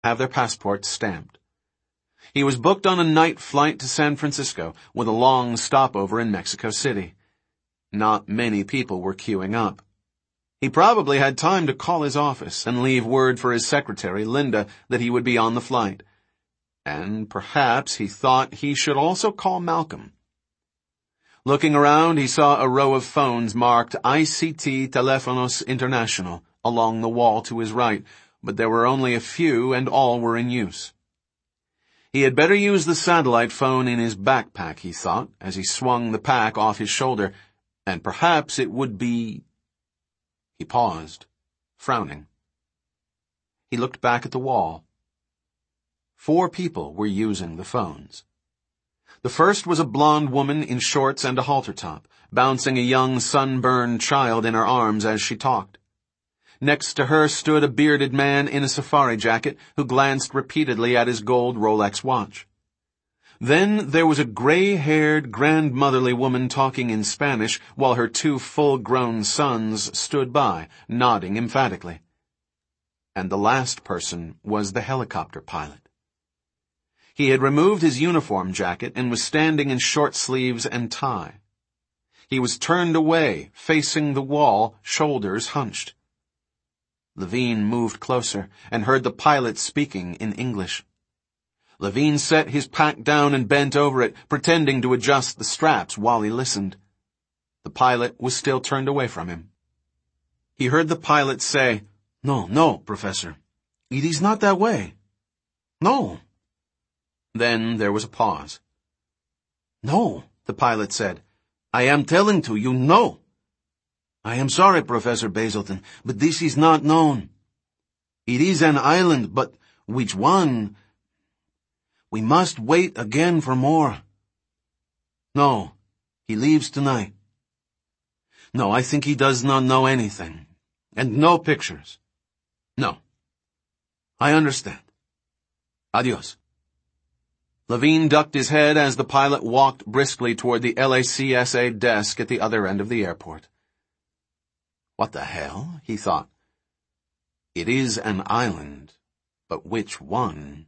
have their passports stamped. He was booked on a night flight to San Francisco with a long stopover in Mexico City. Not many people were queuing up. He probably had time to call his office and leave word for his secretary, Linda, that he would be on the flight. And perhaps he thought he should also call Malcolm. Looking around, he saw a row of phones marked ICT Telefonos International along the wall to his right, but there were only a few and all were in use. He had better use the satellite phone in his backpack, he thought, as he swung the pack off his shoulder, and perhaps it would be... He paused, frowning. He looked back at the wall. 4 people were using the phones. The first was a blonde woman in shorts and a halter top, bouncing a young sunburned child in her arms as she talked. Next to her stood a bearded man in a safari jacket who glanced repeatedly at his gold Rolex watch. Then there was a gray-haired, grandmotherly woman talking in Spanish while her 2 full-grown sons stood by, nodding emphatically. And the last person was the helicopter pilot. He had removed his uniform jacket and was standing in short sleeves and tie. He was turned away, facing the wall, shoulders hunched. Levine moved closer and heard the pilot speaking in English. Levine set his pack down and bent over it, pretending to adjust the straps while he listened. The pilot was still turned away from him. He heard the pilot say, No, Professor. It is not that way. No. Then there was a pause. No, the pilot said. I am telling to you, no. I am sorry, Professor Basilton, but this is not known. It is an island, but which one? We must wait again for more. No, he leaves tonight. No, I think he does not know anything. And no pictures. No. I understand. Adios. Levine ducked his head as the pilot walked briskly toward the LACSA desk at the other end of the airport. What the hell? He thought. It is an island, but which one?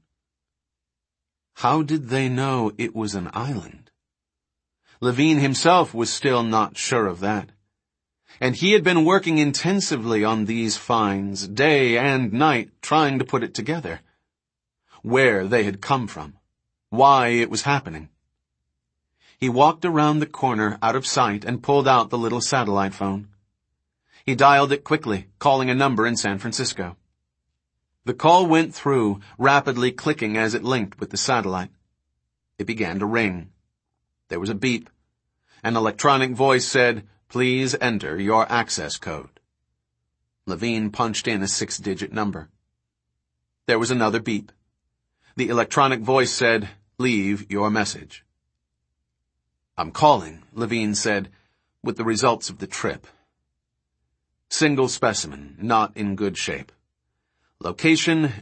How did they know it was an island? Levine himself was still not sure of that. And he had been working intensively on these finds, day and night, trying to put it together. Where they had come from. Why it was happening. He walked around the corner out of sight and pulled out the little satellite phone. He dialed it quickly, calling a number in San Francisco. The call went through, rapidly clicking as it linked with the satellite. It began to ring. There was a beep. An electronic voice said, "Please enter your access code." Levine punched in a 6-digit number. There was another beep. The electronic voice said, "Leave your message." "I'm calling," Levine said, "with the results of the trip. Single specimen, not in good shape. Location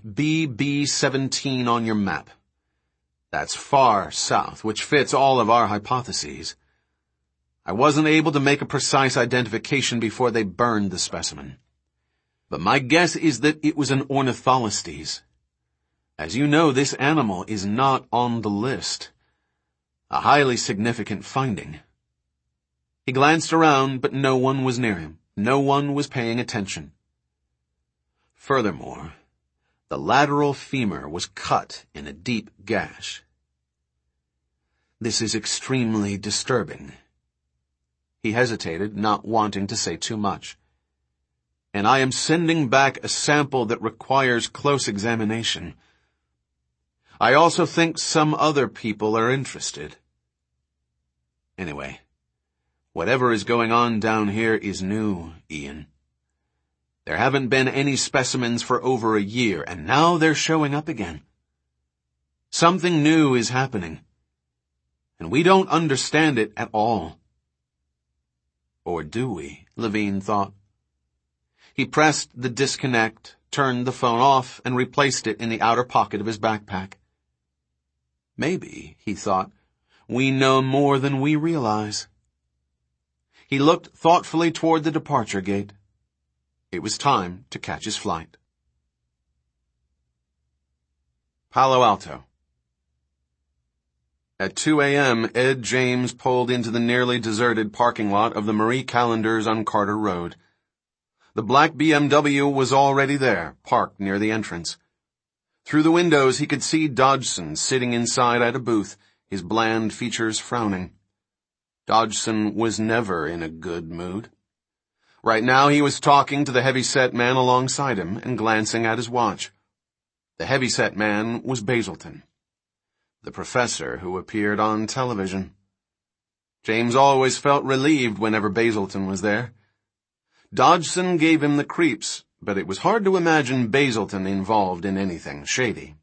BB17 on your map. That's far south, which fits all of our hypotheses. I wasn't able to make a precise identification before they burned the specimen. But my guess is that it was an ornitholestes. As you know, this animal is not on the list. A highly significant finding." He glanced around, but no one was near him. No one was paying attention. Furthermore, the lateral femur was cut in a deep gash. This is extremely disturbing. He hesitated, not wanting to say too much. And I am sending back a sample that requires close examination. I also think some other people are interested. Anyway, whatever is going on down here is new, Ian. There haven't been any specimens for over a year, and now they're showing up again. Something new is happening, and we don't understand it at all. Or do we? Levine thought. He pressed the disconnect, turned the phone off, and replaced it in the outer pocket of his backpack. Maybe, he thought, we know more than we realize. He looked thoughtfully toward the departure gate. It was time to catch his flight. Palo Alto. At 2 a.m., Ed James pulled into the nearly deserted parking lot of the Marie Callender's on Carter Road. The black BMW was already there, parked near the entrance. Through the windows he could see Dodgson sitting inside at a booth, his bland features frowning. Dodgson was never in a good mood. Right now he was talking to the heavy-set man alongside him and glancing at his watch. The heavy-set man was Basilton, the professor who appeared on television. James always felt relieved whenever Basilton was there. Dodgson gave him the creeps, but it was hard to imagine Basilton involved in anything shady.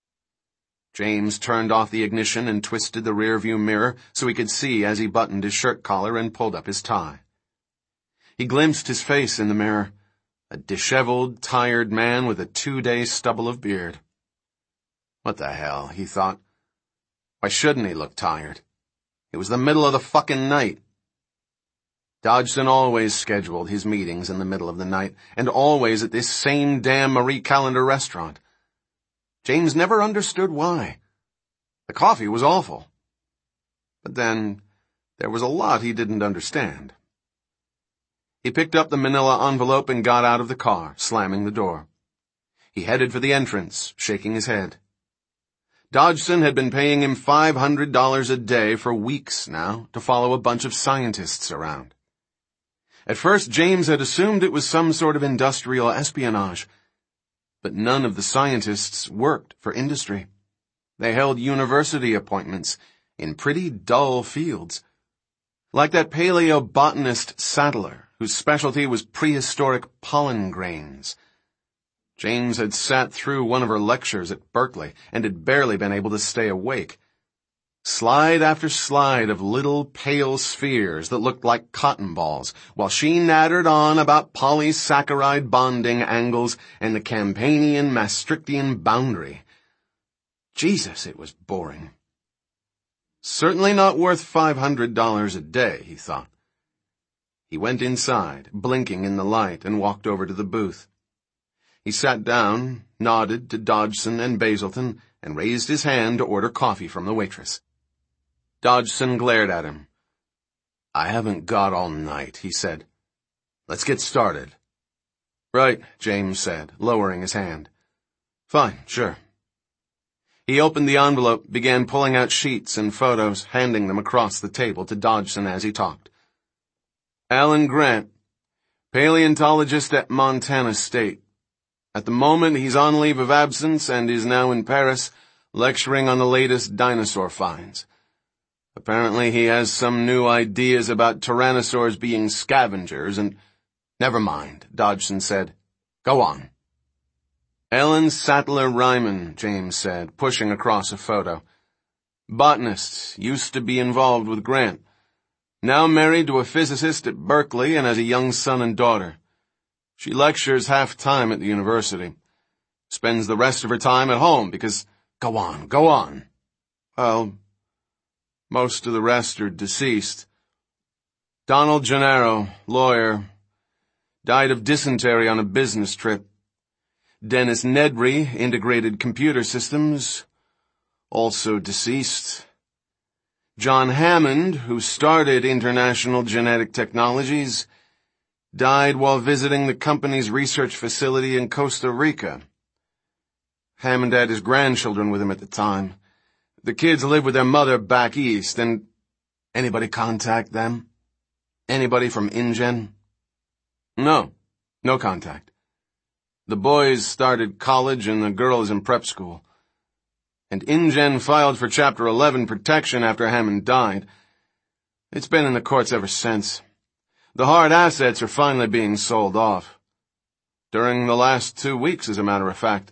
James turned off the ignition and twisted the rearview mirror so he could see as he buttoned his shirt collar and pulled up his tie. He glimpsed his face in the mirror, a disheveled, tired man with a 2-day stubble of beard. What the hell, he thought. Why shouldn't he look tired? It was the middle of the fucking night. Dodgson always scheduled his meetings in the middle of the night, and always at this same damn Marie Callender restaurant. James never understood why. The coffee was awful. But then, there was a lot he didn't understand. He picked up the manila envelope and got out of the car, slamming the door. He headed for the entrance, shaking his head. Dodgson had been paying him $500 a day for weeks now to follow a bunch of scientists around. At first, James had assumed it was some sort of industrial espionage. But none of the scientists worked for industry. They held university appointments in pretty dull fields. Like that paleobotanist Sadler, whose specialty was prehistoric pollen grains. James had sat through one of her lectures at Berkeley and had barely been able to stay awake. Slide after slide of little pale spheres that looked like cotton balls, while she nattered on about polysaccharide bonding angles and the Campanian-Maastrichtian boundary. Jesus, it was boring. Certainly not worth $500 a day, he thought. He went inside, blinking in the light, and walked over to the booth. He sat down, nodded to Dodgson and Basilton, and raised his hand to order coffee from the waitress. Dodgson glared at him. I haven't got all night, he said. Let's get started. Right, James said, lowering his hand. Fine, sure. He opened the envelope, began pulling out sheets and photos, handing them across the table to Dodgson as he talked. Alan Grant, paleontologist at Montana State. At the moment, he's on leave of absence and is now in Paris, lecturing on the latest dinosaur finds. Apparently he has some new ideas about tyrannosaurs being scavengers and— Never mind, Dodgson said. Go on. Ellen Sattler Ryman, James said, pushing across a photo. Botanist, used to be involved with Grant. Now married to a physicist at Berkeley and has a young son and daughter. She lectures half-time at the university. Spends the rest of her time at home because— Go on. Well, most of the rest are deceased. Donald Gennaro, lawyer, died of dysentery on a business trip. Dennis Nedry, integrated computer systems, also deceased. John Hammond, who started International Genetic Technologies, died while visiting the company's research facility in Costa Rica. Hammond had his grandchildren with him at the time. The kids lived with their mother back east, and— Anybody contact them? Anybody from InGen? No contact. The boys started college and the girl is in prep school. And InGen filed for Chapter 11 protection after Hammond died. It's been in the courts ever since. The hard assets are finally being sold off. During the last 2 weeks, as a matter of fact.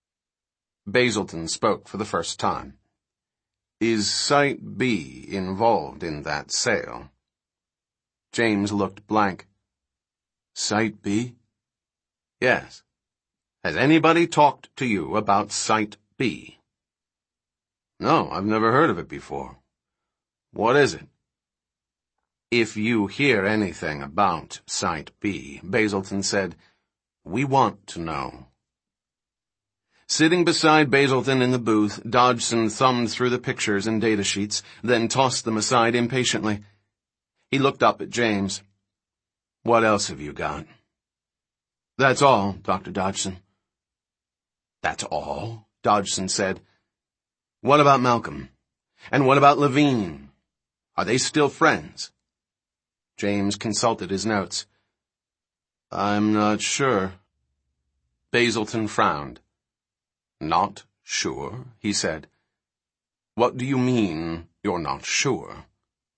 Basilton spoke for the first time. Is Site B involved in that sale? James looked blank. Site B? Yes. Has anybody talked to you about Site B? No, I've never heard of it before. What is it? If you hear anything about Site B, Basilton said, we want to know. Sitting beside Basilton in the booth, Dodgson thumbed through the pictures and data sheets, then tossed them aside impatiently. He looked up at James. "What else have you got?" "That's all, Dr. Dodgson." "That's all?" Dodgson said. "What about Malcolm? And what about Levine? Are they still friends?" James consulted his notes. "I'm not sure." Basilton frowned. "Not sure?" he said. "What do you mean, you're not sure?"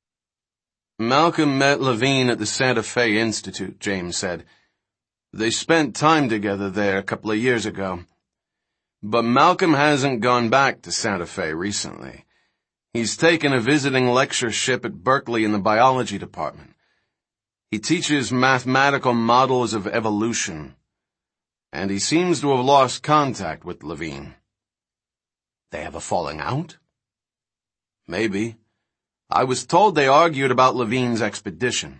"Malcolm met Levine at the Santa Fe Institute," James said. "They spent time together there a couple of years ago. But Malcolm hasn't gone back to Santa Fe recently. He's taken a visiting lectureship at Berkeley in the biology department. He teaches mathematical models of evolution, and he seems to have lost contact with Levine." "They have a falling out?" "Maybe. I was told they argued about Levine's expedition."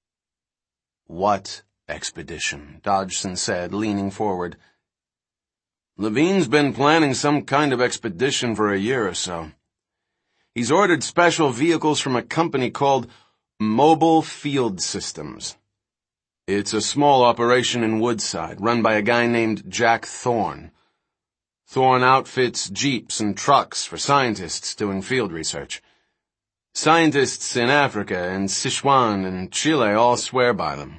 "What expedition?" Dodgson said, leaning forward. "Levine's been planning some kind of expedition for a year or so. He's ordered special vehicles from a company called Mobile Field Systems. It's a small operation in Woodside, run by a guy named Jack Thorne. Thorne outfits jeeps and trucks for scientists doing field research. Scientists in Africa and Sichuan and Chile all swear by them."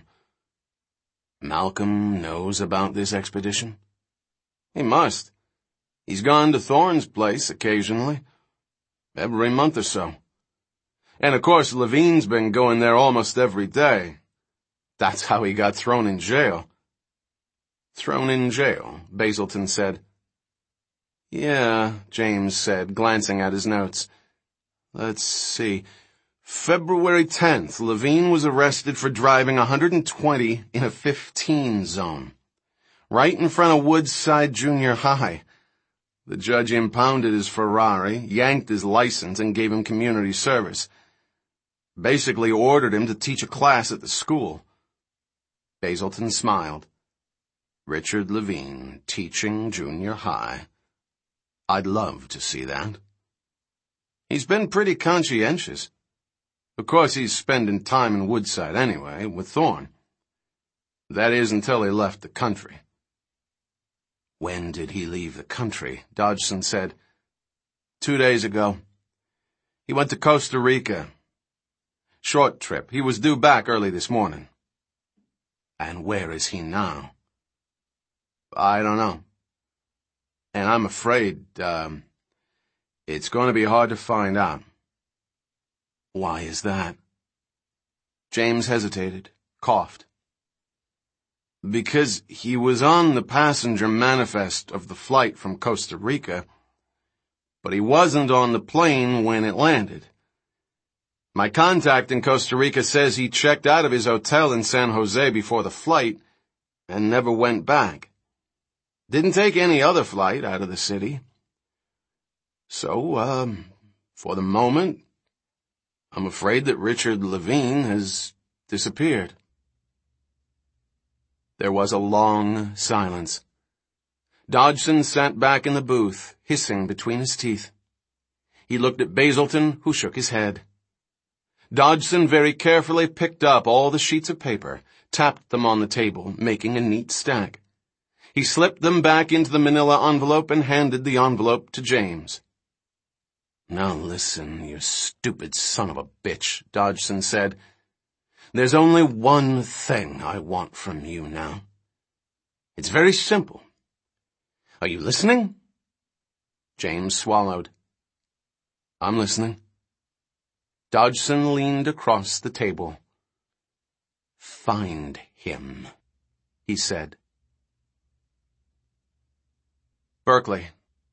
"Malcolm knows about this expedition?" "He must. He's gone to Thorne's place occasionally. Every month or so. And of course Levine's been going there almost every day. That's how he got thrown in jail." "Thrown in jail?" Basilton said. "Yeah," James said, glancing at his notes. "Let's see. February 10th, Levine was arrested for driving 120 in a 15 zone. Right in front of Woodside Junior High. The judge impounded his Ferrari, yanked his license, and gave him community service. Basically ordered him to teach a class at the school." Basilton smiled. "Richard Levine, teaching junior high. I'd love to see that." "He's been pretty conscientious. Of course he's spending time in Woodside anyway, with Thorne. That is until he left the country." "When did he leave the country?" Dodgson said. 2 days ago. He went to Costa Rica. Short trip. He was due back early this morning." "And where is he now?" "I don't know. And I'm afraid, it's going to be hard to find out." "Why is that?" James hesitated, coughed. "Because he was on the passenger manifest of the flight from Costa Rica, but he wasn't on the plane when it landed. My contact in Costa Rica says he checked out of his hotel in San Jose before the flight and never went back. Didn't take any other flight out of the city. So, for the moment, I'm afraid that Richard Levine has disappeared." There was a long silence. Dodgson sat back in the booth, hissing between his teeth. He looked at Basilton, who shook his head. Dodgson very carefully picked up all the sheets of paper, tapped them on the table, making a neat stack. He slipped them back into the manila envelope and handed the envelope to James. "Now listen, you stupid son of a bitch," Dodgson said. "There's only one thing I want from you now. It's very simple. Are you listening?" James swallowed. "I'm listening." Dodgson leaned across the table. "Find him," he said. Berkeley.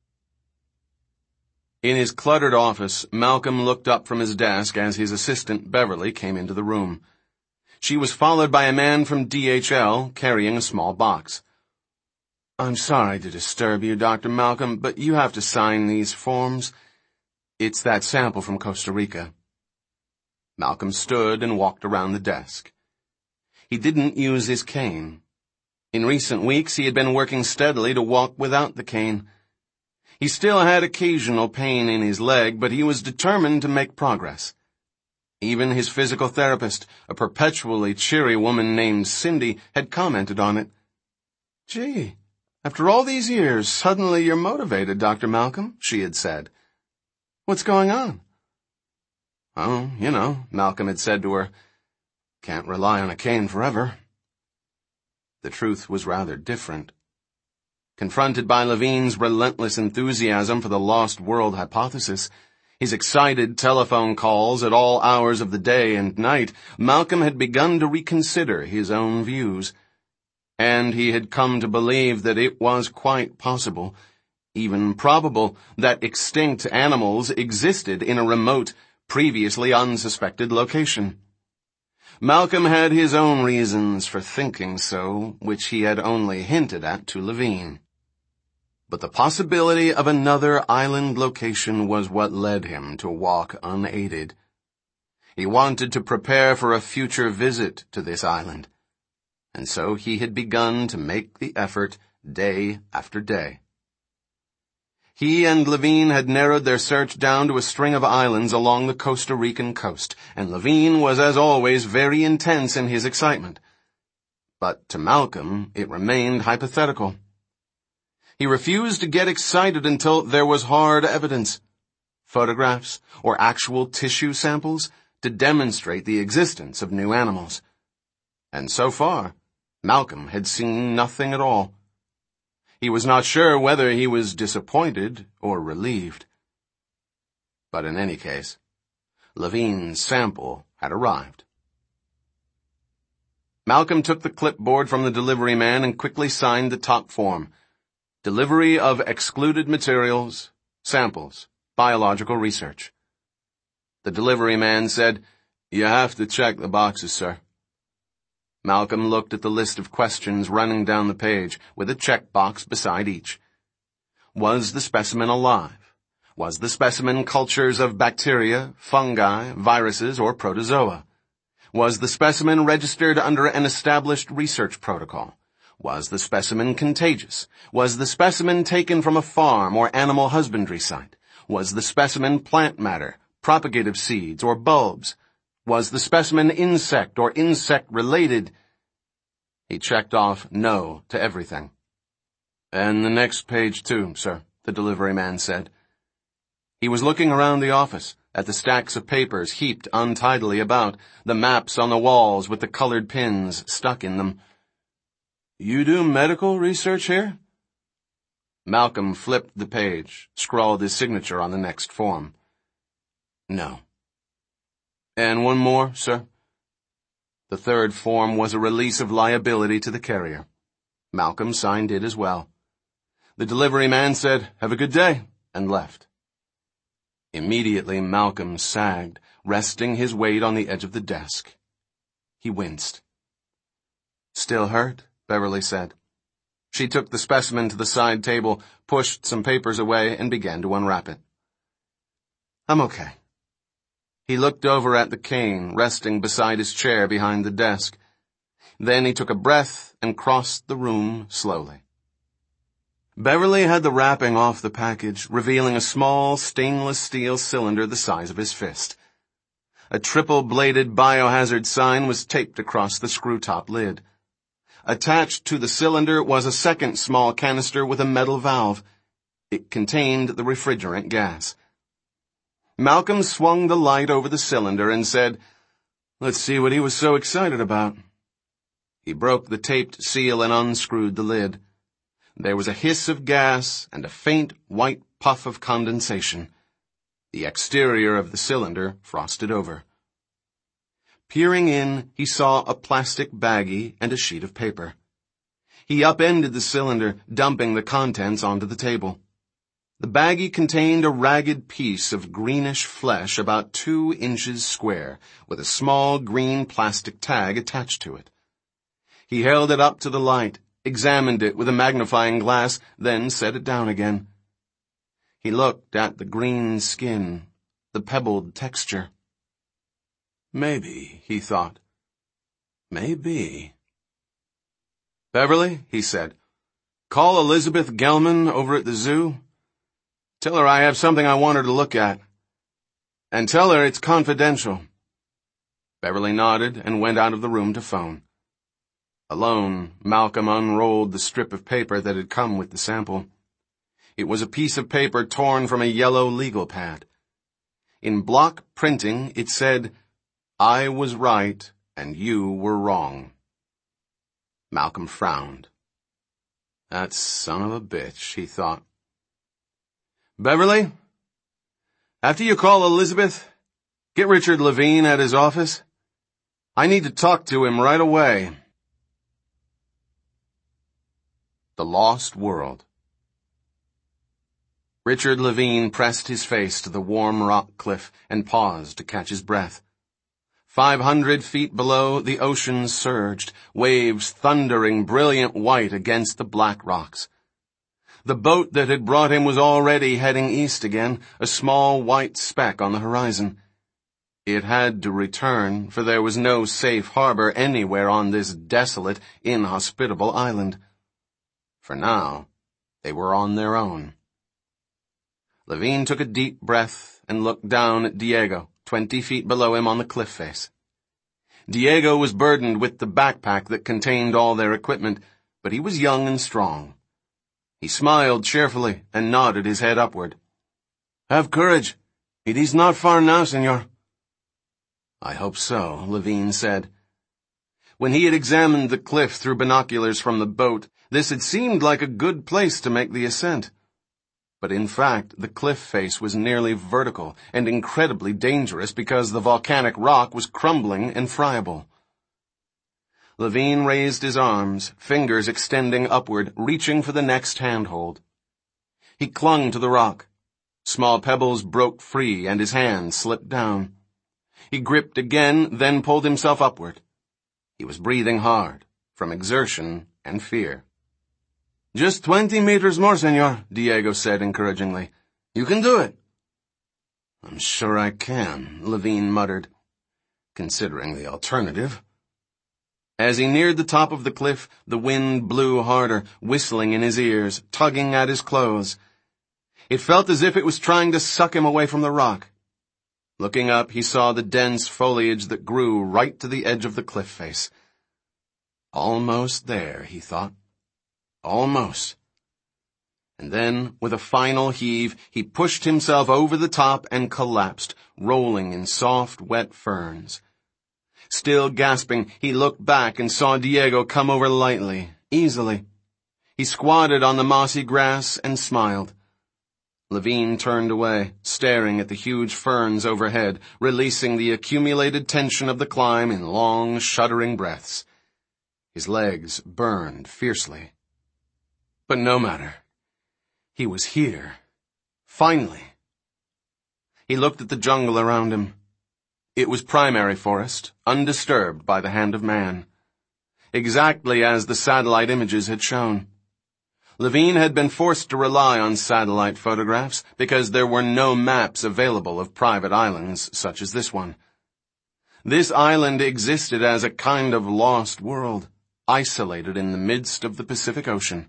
In his cluttered office, Malcolm looked up from his desk as his assistant, Beverly, came into the room. She was followed by a man from DHL carrying a small box. "I'm sorry to disturb you, Dr. Malcolm, but you have to sign these forms. It's that sample from Costa Rica." Malcolm stood and walked around the desk. He didn't use his cane. In recent weeks, he had been working steadily to walk without the cane. He still had occasional pain in his leg, but he was determined to make progress. Even his physical therapist, a perpetually cheery woman named Cindy, had commented on it. "Gee, after all these years, suddenly you're motivated, Dr. Malcolm," she had said. "What's going on?" "Oh, Malcolm had said to her, "can't rely on a cane forever." The truth was rather different. Confronted by Levine's relentless enthusiasm for the lost world hypothesis, his excited telephone calls at all hours of the day and night, Malcolm had begun to reconsider his own views. And he had come to believe that it was quite possible, even probable, that extinct animals existed in a remote, previously unsuspected location. Malcolm had his own reasons for thinking so, which he had only hinted at to Levine. But the possibility of another island location was what led him to walk unaided. He wanted to prepare for a future visit to this island, and so he had begun to make the effort day after day. He and Levine had narrowed their search down to a string of islands along the Costa Rican coast, and Levine was as always very intense in his excitement. But to Malcolm, it remained hypothetical. He refused to get excited until there was hard evidence, photographs or actual tissue samples, to demonstrate the existence of new animals. And so far, Malcolm had seen nothing at all. He was not sure whether he was disappointed or relieved. But in any case, Levine's sample had arrived. Malcolm took the clipboard from the delivery man and quickly signed the top form. Delivery of excluded materials, samples, biological research. The delivery man said, "You have to check the boxes, sir." Malcolm looked at the list of questions running down the page, with a checkbox beside each. Was the specimen alive? Was the specimen cultures of bacteria, fungi, viruses, or protozoa? Was the specimen registered under an established research protocol? Was the specimen contagious? Was the specimen taken from a farm or animal husbandry site? Was the specimen plant matter, propagative seeds, or bulbs? Was the specimen insect or insect-related? He checked off no to everything. "And the next page too, sir," the delivery man said. He was looking around the office, at the stacks of papers heaped untidily about, the maps on the walls with the colored pins stuck in them. "You do medical research here?" Malcolm flipped the page, scrawled his signature on the next form. "No." "And one more, sir?" The third form was a release of liability to the carrier. Malcolm signed it as well. The delivery man said, "Have a good day," and left. Immediately Malcolm sagged, resting his weight on the edge of the desk. He winced. "Still hurt?" Beverly said. She took the specimen to the side table, pushed some papers away, and began to unwrap it. "I'm okay." He looked over at the cane resting beside his chair behind the desk. Then he took a breath and crossed the room slowly. Beverly had the wrapping off the package, revealing a small stainless steel cylinder the size of his fist. A triple-bladed biohazard sign was taped across the screw-top lid. Attached to the cylinder was a second small canister with a metal valve. It contained the refrigerant gas. Malcolm swung the light over the cylinder and said, "Let's see what he was so excited about." He broke the taped seal and unscrewed the lid. There was a hiss of gas and a faint white puff of condensation. The exterior of the cylinder frosted over. Peering in, he saw a plastic baggie and a sheet of paper. He upended the cylinder, dumping the contents onto the table. The baggie contained a ragged piece of greenish flesh about 2 inches square, with a small green plastic tag attached to it. He held it up to the light, examined it with a magnifying glass, then set it down again. He looked at the green skin, the pebbled texture. Maybe, he thought. Maybe. "Beverly," he said, "call Elizabeth Gelman over at the zoo. Tell her I have something I want her to look at. And tell her it's confidential." Beverly nodded and went out of the room to phone. Alone, Malcolm unrolled the strip of paper that had come with the sample. It was a piece of paper torn from a yellow legal pad. In block printing, it said, "I was right and you were wrong." Malcolm frowned. "That son of a bitch," he thought. "Beverly, after you call Elizabeth, get Richard Levine at his office. I need to talk to him right away." The Lost World. Richard Levine pressed his face to the warm rock cliff and paused to catch his breath. 500 feet below, the ocean surged, waves thundering brilliant white against the black rocks. The boat that had brought him was already heading east again, a small white speck on the horizon. It had to return, for there was no safe harbor anywhere on this desolate, inhospitable island. For now, they were on their own. Levine took a deep breath and looked down at Diego, 20 feet below him on the cliff face. Diego was burdened with the backpack that contained all their equipment, but he was young and strong. He smiled cheerfully and nodded his head upward. "Have courage. It is not far now, senor." "I hope so," Levine said. When he had examined the cliff through binoculars from the boat, this had seemed like a good place to make the ascent. But in fact, the cliff face was nearly vertical and incredibly dangerous because the volcanic rock was crumbling and friable. Levine raised his arms, fingers extending upward, reaching for the next handhold. He clung to the rock. Small pebbles broke free and his hand slipped down. He gripped again, then pulled himself upward. He was breathing hard, from exertion and fear. "Just 20 meters more, senor," Diego said encouragingly. "You can do it." "I'm sure I can," Levine muttered, considering the alternative. As he neared the top of the cliff, the wind blew harder, whistling in his ears, tugging at his clothes. It felt as if it was trying to suck him away from the rock. Looking up, he saw the dense foliage that grew right to the edge of the cliff face. Almost there, he thought. Almost. And then, with a final heave, he pushed himself over the top and collapsed, rolling in soft, wet ferns. Still gasping, he looked back and saw Diego come over lightly, easily. He squatted on the mossy grass and smiled. Levine turned away, staring at the huge ferns overhead, releasing the accumulated tension of the climb in long, shuddering breaths. His legs burned fiercely. But no matter. He was here. Finally. He looked at the jungle around him. It was primary forest, undisturbed by the hand of man. Exactly as the satellite images had shown. Levine had been forced to rely on satellite photographs because there were no maps available of private islands such as this one. This island existed as a kind of lost world, isolated in the midst of the Pacific Ocean.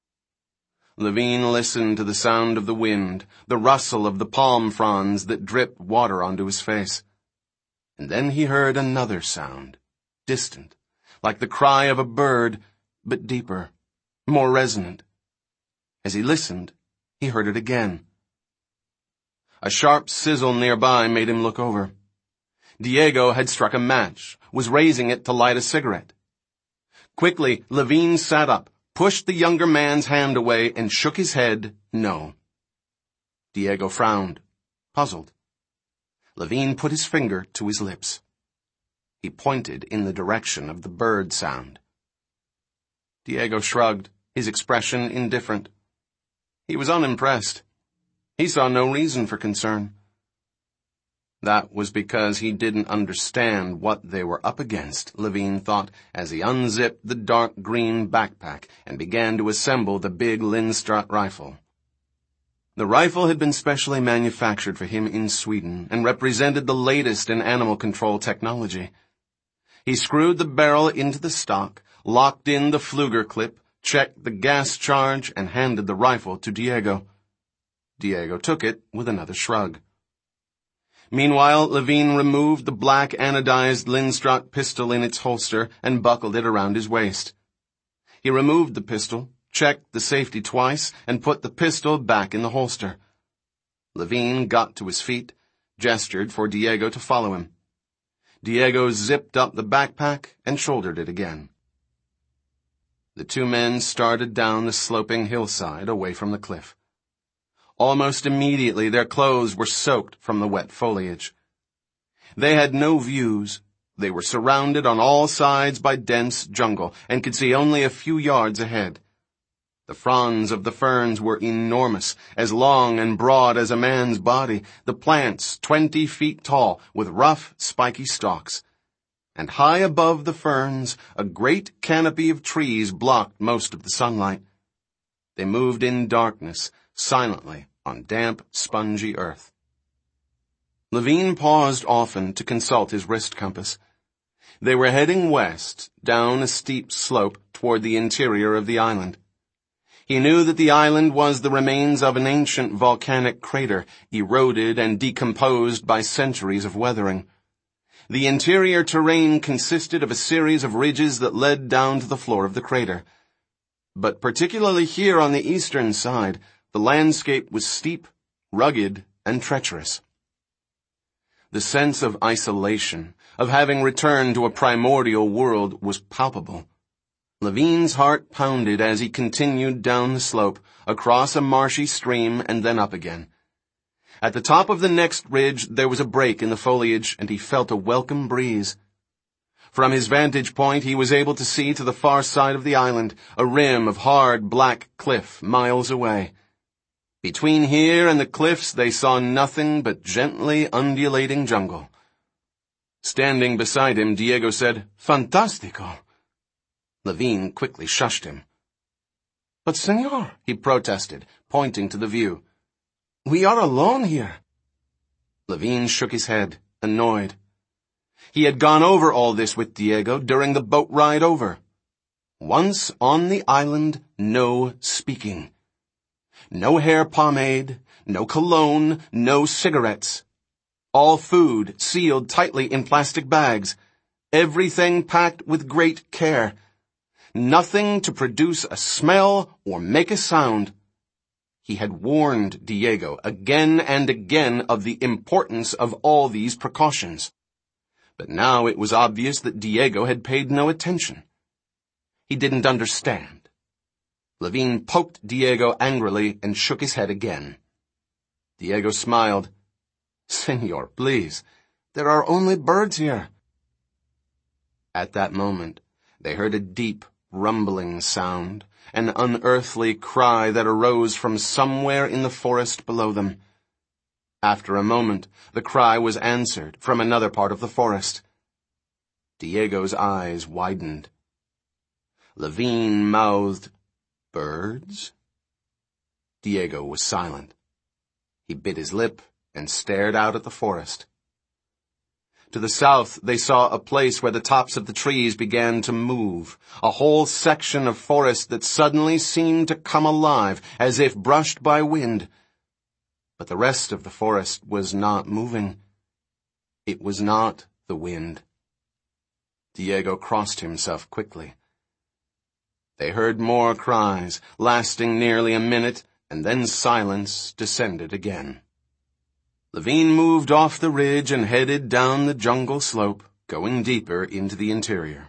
Levine listened to the sound of the wind, the rustle of the palm fronds that dripped water onto his face. And then he heard another sound, distant, like the cry of a bird, but deeper, more resonant. As he listened, he heard it again. A sharp sizzle nearby made him look over. Diego had struck a match, was raising it to light a cigarette. Quickly, Levine sat up, pushed the younger man's hand away, and shook his head no. Diego frowned, puzzled. Levine put his finger to his lips. He pointed in the direction of the bird sound. Diego shrugged, his expression indifferent. He was unimpressed. He saw no reason for concern. That was because he didn't understand what they were up against, Levine thought, as he unzipped the dark green backpack and began to assemble the big Lindström rifle. The rifle had been specially manufactured for him in Sweden and represented the latest in animal control technology. He screwed the barrel into the stock, locked in the Pfluger clip, checked the gas charge, and handed the rifle to Diego. Diego took it with another shrug. Meanwhile, Levine removed the black anodized Lindstruck pistol in its holster and buckled it around his waist. He removed the pistol, checked the safety twice, and put the pistol back in the holster. Levine got to his feet, gestured for Diego to follow him. Diego zipped up the backpack and shouldered it again. The two men started down the sloping hillside away from the cliff. Almost immediately their clothes were soaked from the wet foliage. They had no views. They were surrounded on all sides by dense jungle and could see only a few yards ahead. The fronds of the ferns were enormous, as long and broad as a man's body, the plants 20 feet tall with rough, spiky stalks. And high above the ferns, a great canopy of trees blocked most of the sunlight. They moved in darkness, silently, on damp, spongy earth. Levine paused often to consult his wrist compass. They were heading west, down a steep slope toward the interior of the island. He knew that the island was the remains of an ancient volcanic crater, eroded and decomposed by centuries of weathering. The interior terrain consisted of a series of ridges that led down to the floor of the crater. But particularly here on the eastern side, the landscape was steep, rugged, and treacherous. The sense of isolation, of having returned to a primordial world, was palpable. Levine's heart pounded as he continued down the slope, across a marshy stream, and then up again. At the top of the next ridge there was a break in the foliage, and he felt a welcome breeze. From his vantage point he was able to see to the far side of the island, a rim of hard black cliff miles away. Between here and the cliffs they saw nothing but gently undulating jungle. Standing beside him, Diego said, "Fantastico." Levine quickly shushed him. "But, senor," he protested, pointing to the view, "we are alone here." Levine shook his head, annoyed. He had gone over all this with Diego during the boat ride over. Once on the island, no speaking. No hair pomade, no cologne, no cigarettes. All food sealed tightly in plastic bags. Everything packed with great care. Nothing to produce a smell or make a sound. He had warned Diego again and again of the importance of all these precautions. But now it was obvious that Diego had paid no attention. He didn't understand. Levine poked Diego angrily and shook his head again. Diego smiled. "Senor, please, there are only birds here." At that moment, they heard a deep, rumbling sound, an unearthly cry that arose from somewhere in the forest below them. After a moment, the cry was answered from another part of the forest. Diego's eyes widened. Levine mouthed, "Birds?" Diego was silent. He bit his lip and stared out at the forest. To the south, they saw a place where the tops of the trees began to move, a whole section of forest that suddenly seemed to come alive, as if brushed by wind. But the rest of the forest was not moving. It was not the wind. Diego crossed himself quickly. They heard more cries, lasting nearly a minute, and then silence descended again. Levine moved off the ridge and headed down the jungle slope, going deeper into the interior.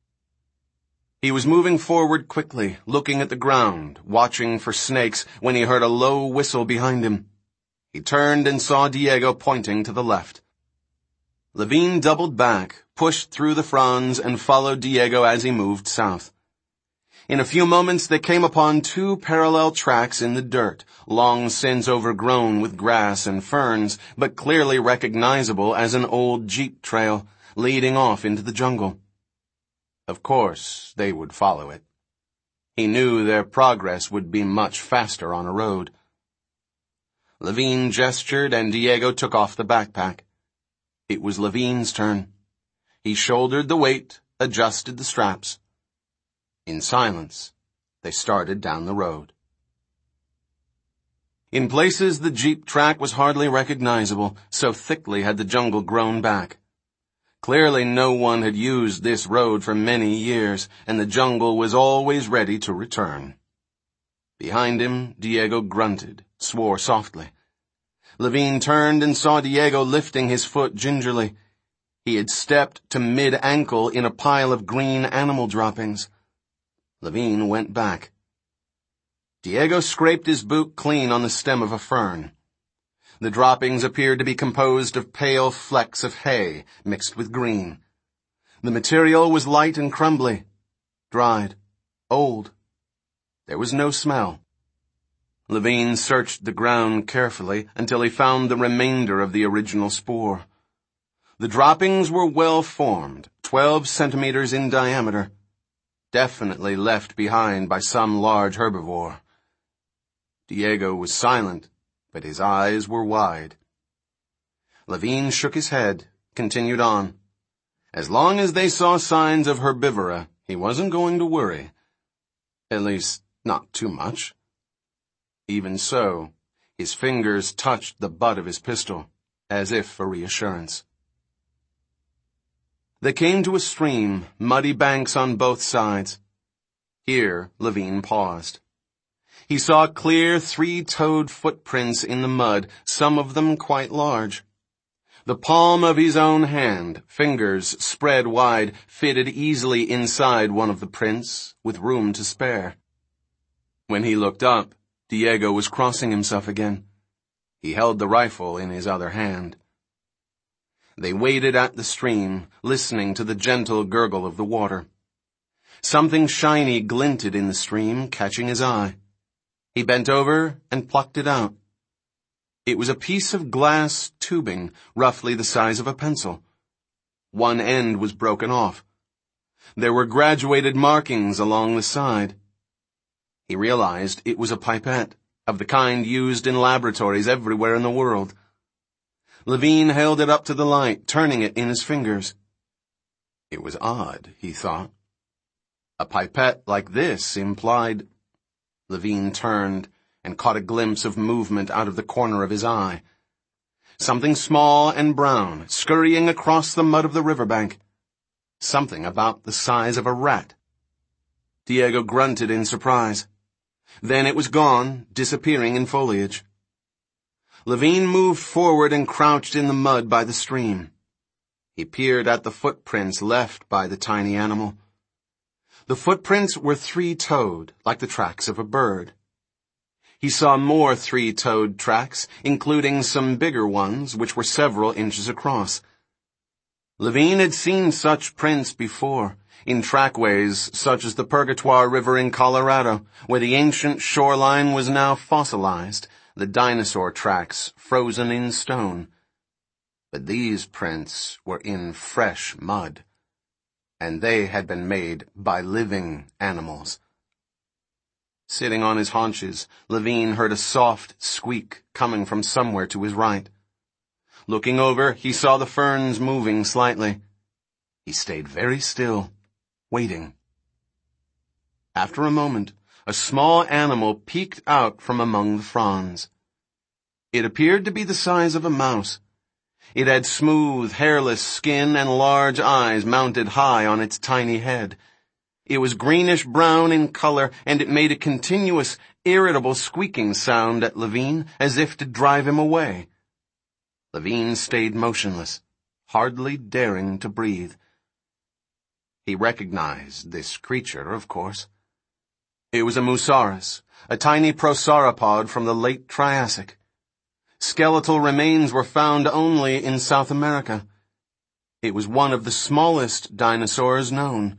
He was moving forward quickly, looking at the ground, watching for snakes, when he heard a low whistle behind him. He turned and saw Diego pointing to the left. Levine doubled back, pushed through the fronds, and followed Diego as he moved south. In a few moments they came upon two parallel tracks in the dirt, long since overgrown with grass and ferns, but clearly recognizable as an old jeep trail, leading off into the jungle. Of course, they would follow it. He knew their progress would be much faster on a road. Levine gestured and Diego took off the backpack. It was Levine's turn. He shouldered the weight, adjusted the straps. In silence, they started down the road. In places, the jeep track was hardly recognizable, so thickly had the jungle grown back. Clearly no one had used this road for many years, and the jungle was always ready to return. Behind him, Diego grunted, swore softly. Levine turned and saw Diego lifting his foot gingerly. He had stepped to mid-ankle in a pile of green animal droppings. Levine went back. Diego scraped his boot clean on the stem of a fern. The droppings appeared to be composed of pale flecks of hay mixed with green. The material was light and crumbly, dried, old. There was no smell. Levine searched the ground carefully until he found the remainder of the original spoor. The droppings were well formed, 12 centimeters in diameter, definitely left behind by some large herbivore. Diego was silent, but his eyes were wide. Levine shook his head, continued on. As long as they saw signs of herbivora, he wasn't going to worry. At least, not too much. Even so, his fingers touched the butt of his pistol, as if for reassurance. They came to a stream, muddy banks on both sides. Here, Levine paused. He saw clear 3-toed footprints in the mud, some of them quite large. The palm of his own hand, fingers spread wide, fitted easily inside one of the prints, with room to spare. When he looked up, Diego was crossing himself again. He held the rifle in his other hand. They waded at the stream, listening to the gentle gurgle of the water. Something shiny glinted in the stream, catching his eye. He bent over and plucked it out. It was a piece of glass tubing, roughly the size of a pencil. One end was broken off. There were graduated markings along the side. He realized it was a pipette, of the kind used in laboratories everywhere in the world. Levine held it up to the light, turning it in his fingers. It was odd, he thought. A pipette like this implied... Levine turned and caught a glimpse of movement out of the corner of his eye. Something small and brown, scurrying across the mud of the riverbank. Something about the size of a rat. Diego grunted in surprise. Then it was gone, disappearing in foliage. Levine moved forward and crouched in the mud by the stream. He peered at the footprints left by the tiny animal. The footprints were 3-toed, like the tracks of a bird. He saw more 3-toed tracks, including some bigger ones, which were several inches across. Levine had seen such prints before, in trackways such as the Purgatoire River in Colorado, where the ancient shoreline was now fossilized, the dinosaur tracks frozen in stone. But these prints were in fresh mud, and they had been made by living animals. Sitting on his haunches, Levine heard a soft squeak coming from somewhere to his right. Looking over, he saw the ferns moving slightly. He stayed very still, waiting. After a moment, a small animal peeked out from among the fronds. It appeared to be the size of a mouse. It had smooth, hairless skin and large eyes mounted high on its tiny head. It was greenish-brown in color, and it made a continuous, irritable squeaking sound at Levine, as if to drive him away. Levine stayed motionless, hardly daring to breathe. He recognized this creature, of course. It was a Musaurus, a tiny prosauropod from the late Triassic. Skeletal remains were found only in South America. It was one of the smallest dinosaurs known.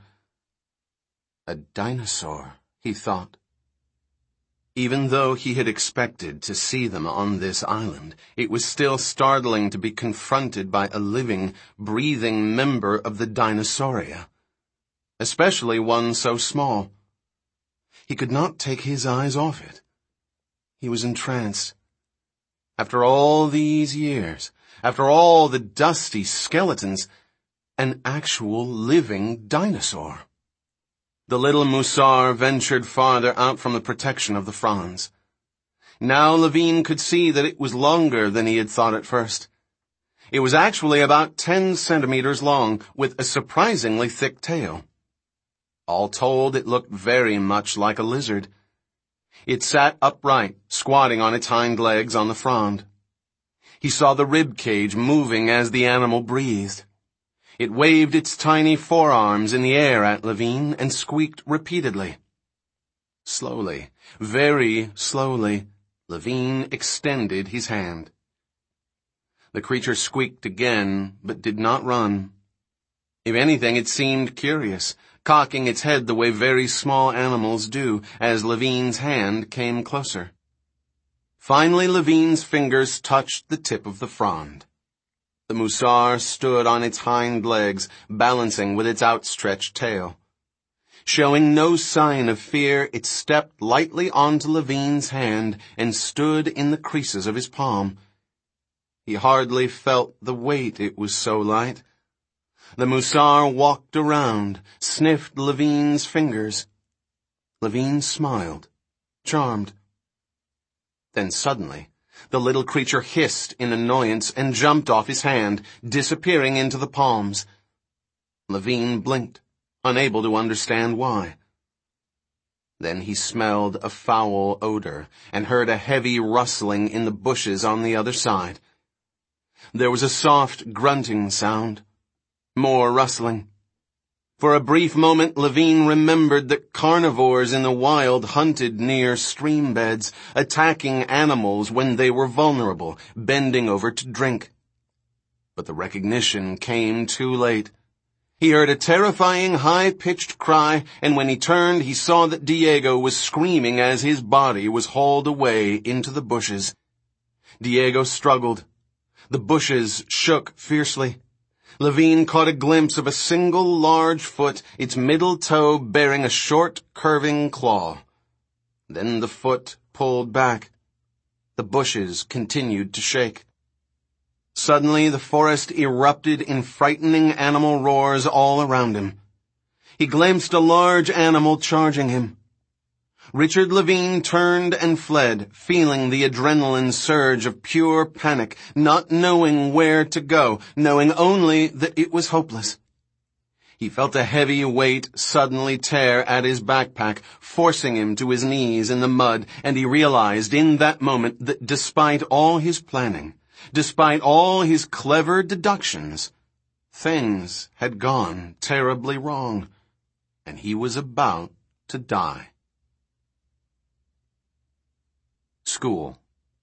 A dinosaur, he thought. Even though he had expected to see them on this island, it was still startling to be confronted by a living, breathing member of the Dinosauria, especially one so small. He could not take his eyes off it. He was entranced. After all these years, after all the dusty skeletons, an actual living dinosaur. The little Musar ventured farther out from the protection of the fronds. Now Levine could see that it was longer than he had thought at first. It was actually about 10 centimeters long, with a surprisingly thick tail. All told, it looked very much like a lizard. It sat upright, squatting on its hind legs on the frond. He saw the rib cage moving as the animal breathed. It waved its tiny forearms in the air at Levine and squeaked repeatedly. Slowly, very slowly, Levine extended his hand. The creature squeaked again, but did not run. If anything, it seemed curious, cocking its head the way very small animals do as Levine's hand came closer. Finally, Levine's fingers touched the tip of the frond. The Musar stood on its hind legs, balancing with its outstretched tail. Showing no sign of fear, it stepped lightly onto Levine's hand and stood in the creases of his palm. He hardly felt the weight, it was so light. The Musar walked around, sniffed Levine's fingers. Levine smiled, charmed. Then suddenly, the little creature hissed in annoyance and jumped off his hand, disappearing into the palms. Levine blinked, unable to understand why. Then he smelled a foul odor and heard a heavy rustling in the bushes on the other side. There was a soft grunting sound. More rustling. For a brief moment, Levine remembered that carnivores in the wild hunted near stream beds, attacking animals when they were vulnerable, bending over to drink. But the recognition came too late. He heard a terrifying high-pitched cry, and when he turned, he saw that Diego was screaming as his body was hauled away into the bushes. Diego struggled. The bushes shook fiercely. Levine caught a glimpse of a single large foot, its middle toe bearing a short, curving claw. Then the foot pulled back. The bushes continued to shake. Suddenly, the forest erupted in frightening animal roars all around him. He glimpsed a large animal charging him. Richard Levine turned and fled, feeling the adrenaline surge of pure panic, not knowing where to go, knowing only that it was hopeless. He felt a heavy weight suddenly tear at his backpack, forcing him to his knees in the mud, and he realized in that moment that despite all his planning, despite all his clever deductions, things had gone terribly wrong, and he was about to die. School.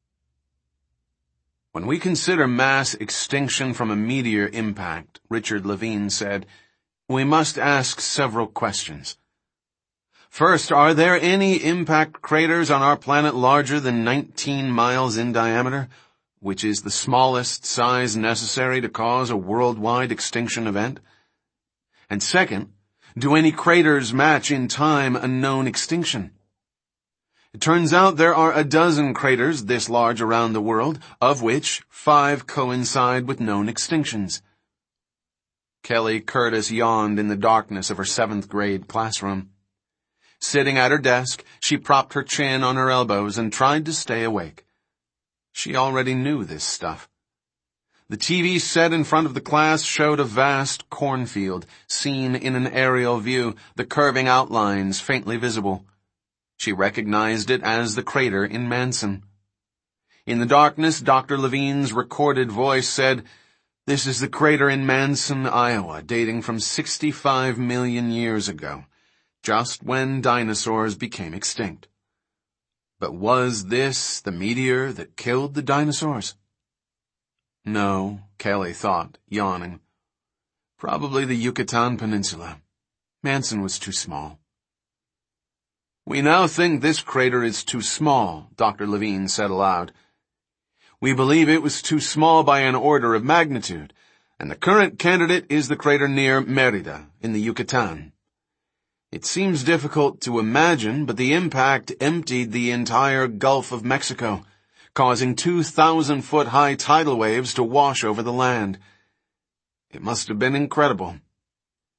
When we consider mass extinction from a meteor impact, Richard Levine said, we must ask several questions. First, are there any impact craters on our planet larger than 19 miles in diameter, which is the smallest size necessary to cause a worldwide extinction event? And second, do any craters match in time a known extinction? It turns out there are a dozen craters this large around the world, of which 5 coincide with known extinctions. Kelly Curtis yawned in the darkness of her 7th grade classroom. Sitting at her desk, she propped her chin on her elbows and tried to stay awake. She already knew this stuff. The TV set in front of the class showed a vast cornfield, seen in an aerial view, the curving outlines faintly visible. She recognized it as the crater in Manson. In the darkness, Dr. Levine's recorded voice said, "This is the crater in Manson, Iowa, dating from 65 million years ago, just when dinosaurs became extinct." But was this the meteor that killed the dinosaurs? No, Kelly thought, yawning. Probably the Yucatan Peninsula. Manson was too small. "We now think this crater is too small," Dr. Levine said aloud. "We believe it was too small by an order of magnitude, and the current candidate is the crater near Mérida in the Yucatan. It seems difficult to imagine, but the impact emptied the entire Gulf of Mexico, causing 2,000-foot-high tidal waves to wash over the land. It must have been incredible."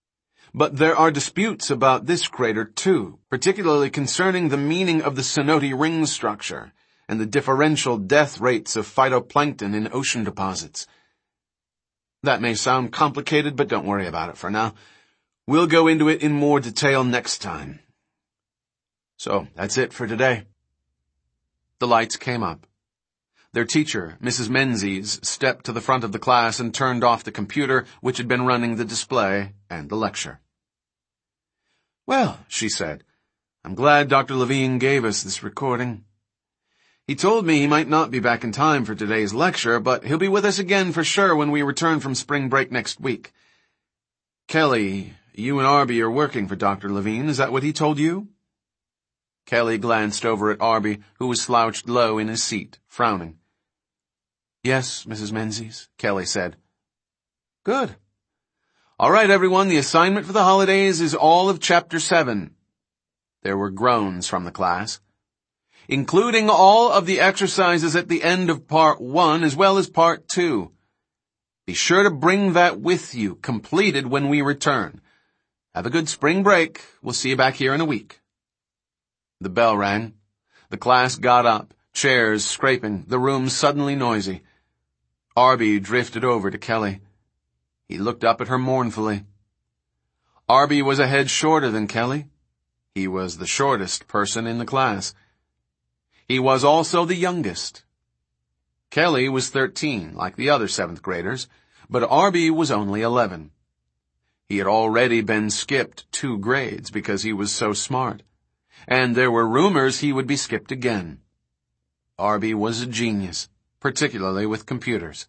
But there are disputes about this crater too, particularly concerning the meaning of the cenote ring structure and the differential death rates of phytoplankton in ocean deposits. That may sound complicated, but don't worry about it for now. We'll go into it in more detail next time. So, that's it for today. The lights came up. Their teacher, Mrs. Menzies, stepped to the front of the class and turned off the computer which had been running the display and the lecture. "Well," she said, "I'm glad Dr. Levine gave us this recording. He told me he might not be back in time for today's lecture, but he'll be with us again for sure when we return from spring break next week. Kelly, you and Arby are working for Dr. Levine, is that what he told you?" Kelly glanced over at Arby, who was slouched low in his seat, frowning. "Yes, Mrs. Menzies," Kelly said. "Good. All right, everyone, the assignment for the holidays is all of Chapter 7. There were groans from the class. "Including all of the exercises at the end of Part 1 as well as Part 2. Be sure to bring that with you, completed when we return. Have a good spring break. We'll see you back here in a week." The bell rang. The class got up, chairs scraping, the room suddenly noisy. Arby drifted over to Kelly. He looked up at her mournfully. Arby was a head shorter than Kelly. He was the shortest person in the class. He was also the youngest. Kelly was 13, like the other 7th graders, but Arby was only 11. He had already been skipped 2 grades because he was so smart, and there were rumors he would be skipped again. Arby was a genius, particularly with computers.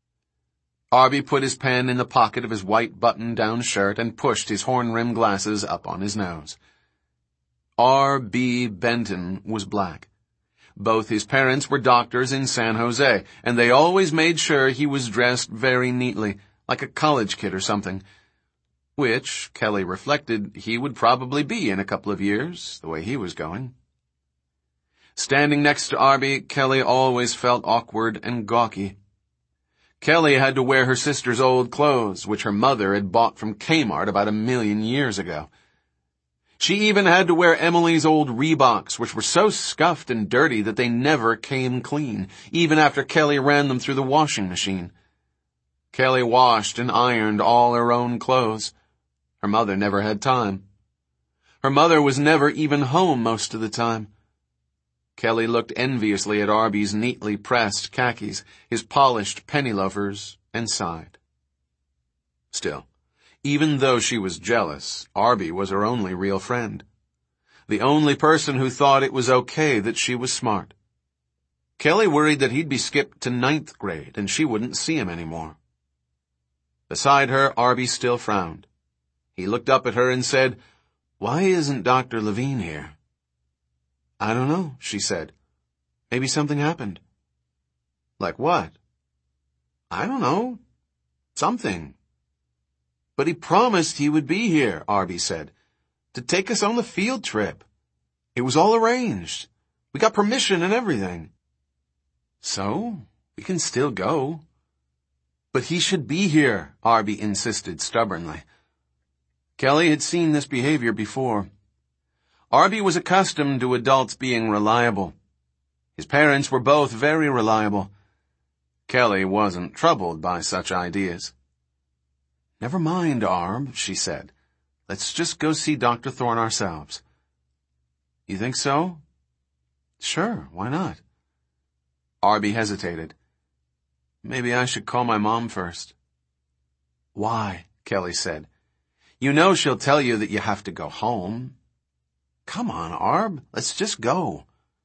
Arby put his pen in the pocket of his white button-down shirt and pushed his horn-rimmed glasses up on his nose. R.B. Benton was black. Both his parents were doctors in San Jose, and they always made sure he was dressed very neatly, like a college kid or something, which, Kelly reflected, he would probably be in a couple of years, the way he was going. Standing next to Arby, Kelly always felt awkward and gawky. Kelly had to wear her sister's old clothes, which her mother had bought from Kmart about 1,000,000 years ago. She even had to wear Emily's old Reeboks, which were so scuffed and dirty that they never came clean, even after Kelly ran them through the washing machine. Kelly washed and ironed all her own clothes. Her mother never had time. Her mother was never even home most of the time. Kelly looked enviously at Arby's neatly pressed khakis, his polished penny loafers, and sighed. Still, even though she was jealous, Arby was her only real friend. The only person who thought it was okay that she was smart. Kelly worried that he'd be skipped to 9th grade and she wouldn't see him anymore. Beside her, Arby still frowned. He looked up at her and said, "Why isn't Dr. Levine here?" "I don't know," she said. "Maybe something happened." "Like what?" "I don't know. Something." "But he promised he would be here," Arby said, "to take us on the field trip. It was all arranged. We got permission and everything." "So, we can still go." "But he should be here," Arby insisted stubbornly. Kelly had seen this behavior before. Arby was accustomed to adults being reliable. His parents were both very reliable. Kelly wasn't troubled by such ideas. "Never mind, Arb," she said. "Let's just go see Dr. Thorne ourselves." "You think so?" "Sure, why not?" Arby hesitated. "Maybe I should call my mom first." "Why?" Kelly said. "You know she'll tell you that you have to go home." "Come on, Arb, let's just go."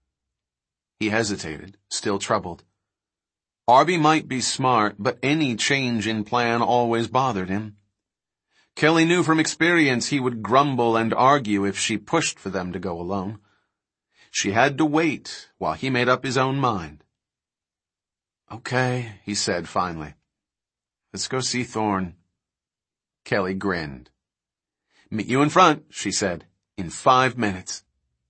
He hesitated, still troubled. Arby might be smart, but any change in plan always bothered him. Kelly knew from experience he would grumble and argue if she pushed for them to go alone. She had to wait while he made up his own mind. "Okay," he said finally. "Let's go see Thorne." Kelly grinned. "Meet you in front," she said, "in 5 minutes."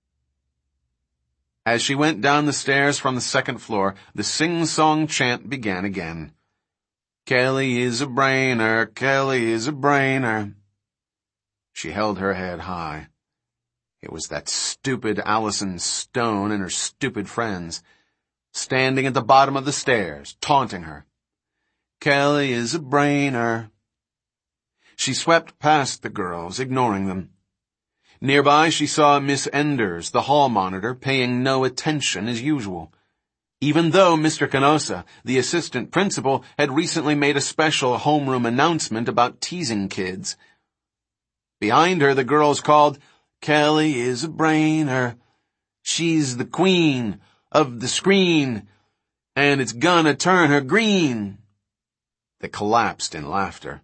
As she went down the stairs from the 2nd floor, the sing-song chant began again. "Kelly is a brainer, Kelly is a brainer." She held her head high. It was that stupid Allison Stone and her stupid friends, standing at the bottom of the stairs, taunting her. Kelly is a brainer. She swept past the girls, ignoring them. Nearby she saw Miss Enders, the hall monitor, paying no attention as usual, even though Mr. Canosa, the assistant principal, had recently made a special homeroom announcement about teasing kids. Behind her the girls called, Kelly is a brainer. She's the queen of the screen, and it's gonna turn her green. They collapsed in laughter.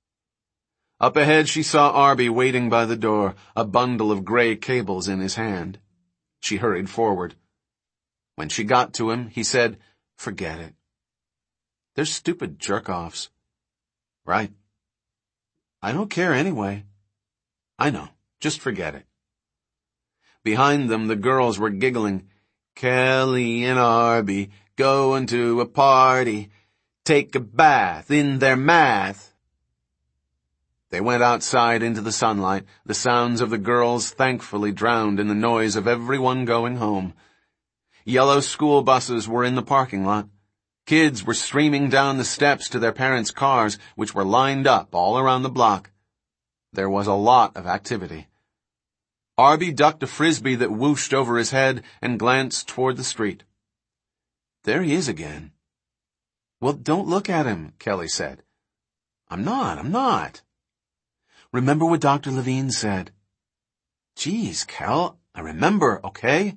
Up ahead she saw Arby waiting by the door, a bundle of gray cables in his hand. She hurried forward. When she got to him, he said, Forget it. They're stupid jerk-offs. Right. I don't care anyway. I know. Just forget it. Behind them, the girls were giggling. Kelly and Arby going to a party. Take a bath in their math. They went outside into the sunlight, the sounds of the girls thankfully drowned in the noise of everyone going home. Yellow school buses were in the parking lot. Kids were streaming down the steps to their parents' cars, which were lined up all around the block. There was a lot of activity. Arby ducked a frisbee that whooshed over his head and glanced toward the street. There he is again. Well, don't look at him, Kelly said. I'm not. Remember what Dr. Levine said. Geez, Kel, I remember, okay?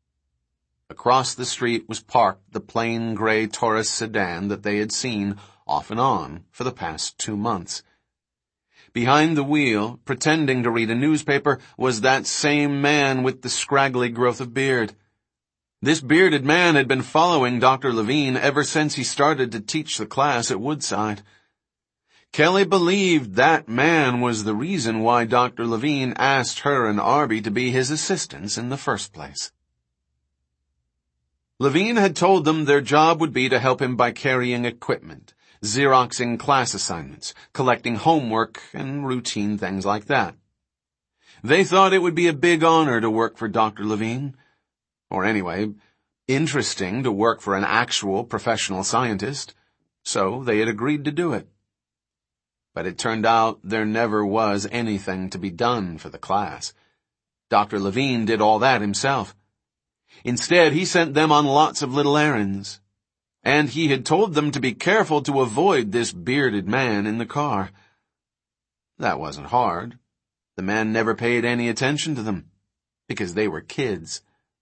Across the street was parked the plain gray Taurus sedan that they had seen off and on for the past 2 months. Behind the wheel, pretending to read a newspaper, was that same man with the scraggly growth of beard. This bearded man had been following Dr. Levine ever since he started to teach the class at Woodside. Kelly believed that man was the reason why Dr. Levine asked her and Arby to be his assistants in the first place. Levine had told them their job would be to help him by carrying equipment, Xeroxing class assignments, collecting homework, and routine things like that. They thought it would be a big honor to work for Dr. Levine. Or anyway, interesting to work for an actual professional scientist. So they had agreed to do it. But it turned out there never was anything to be done for the class. Dr. Levine did all that himself. Instead, he sent them on lots of little errands. And he had told them to be careful to avoid this bearded man in the car. That wasn't hard. The man never paid any attention to them, because they were kids.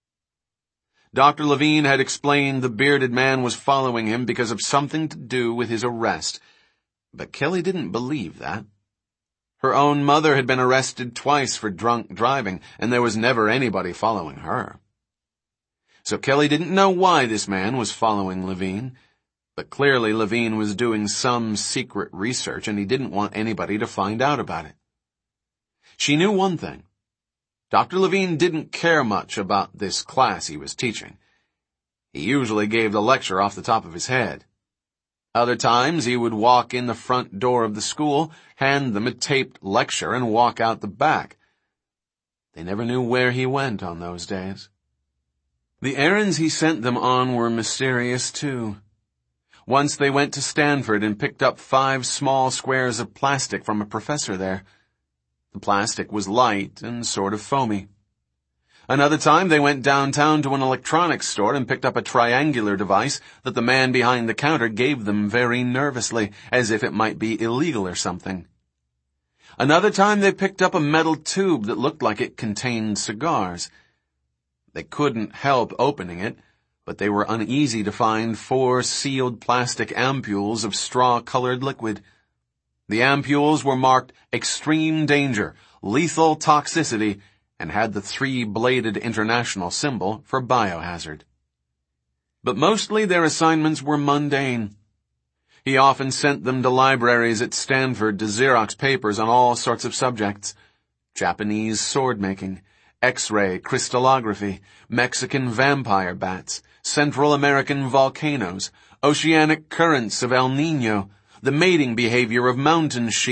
Dr. Levine had explained the bearded man was following him because of something to do with his arrest, but Kelly didn't believe that. Her own mother had been arrested twice for drunk driving, and there was never anybody following her. So Kelly didn't know why this man was following Levine, but clearly Levine was doing some secret research and he didn't want anybody to find out about it. She knew one thing. Dr. Levine didn't care much about this class he was teaching. He usually gave the lecture off the top of his head. Other times he would walk in the front door of the school, hand them a taped lecture, and walk out the back. They never knew where he went on those days. The errands he sent them on were mysterious, too. Once they went to Stanford and picked up 5 small squares of plastic from a professor there. The plastic was light and sort of foamy. Another time they went downtown to an electronics store and picked up a triangular device that the man behind the counter gave them very nervously, as if it might be illegal or something. Another time they picked up a metal tube that looked like it contained cigars. They couldn't help opening it, but they were uneasy to find 4 sealed plastic ampoules of straw-colored liquid. The ampoules were marked Extreme Danger, Lethal Toxicity, and had the 3-bladed international symbol for biohazard. But mostly their assignments were mundane. He often sent them to libraries at Stanford to Xerox papers on all sorts of subjects: Japanese sword-making, X-ray crystallography, Mexican vampire bats, Central American volcanoes, oceanic currents of El Niño, the mating behavior of mountain sheep,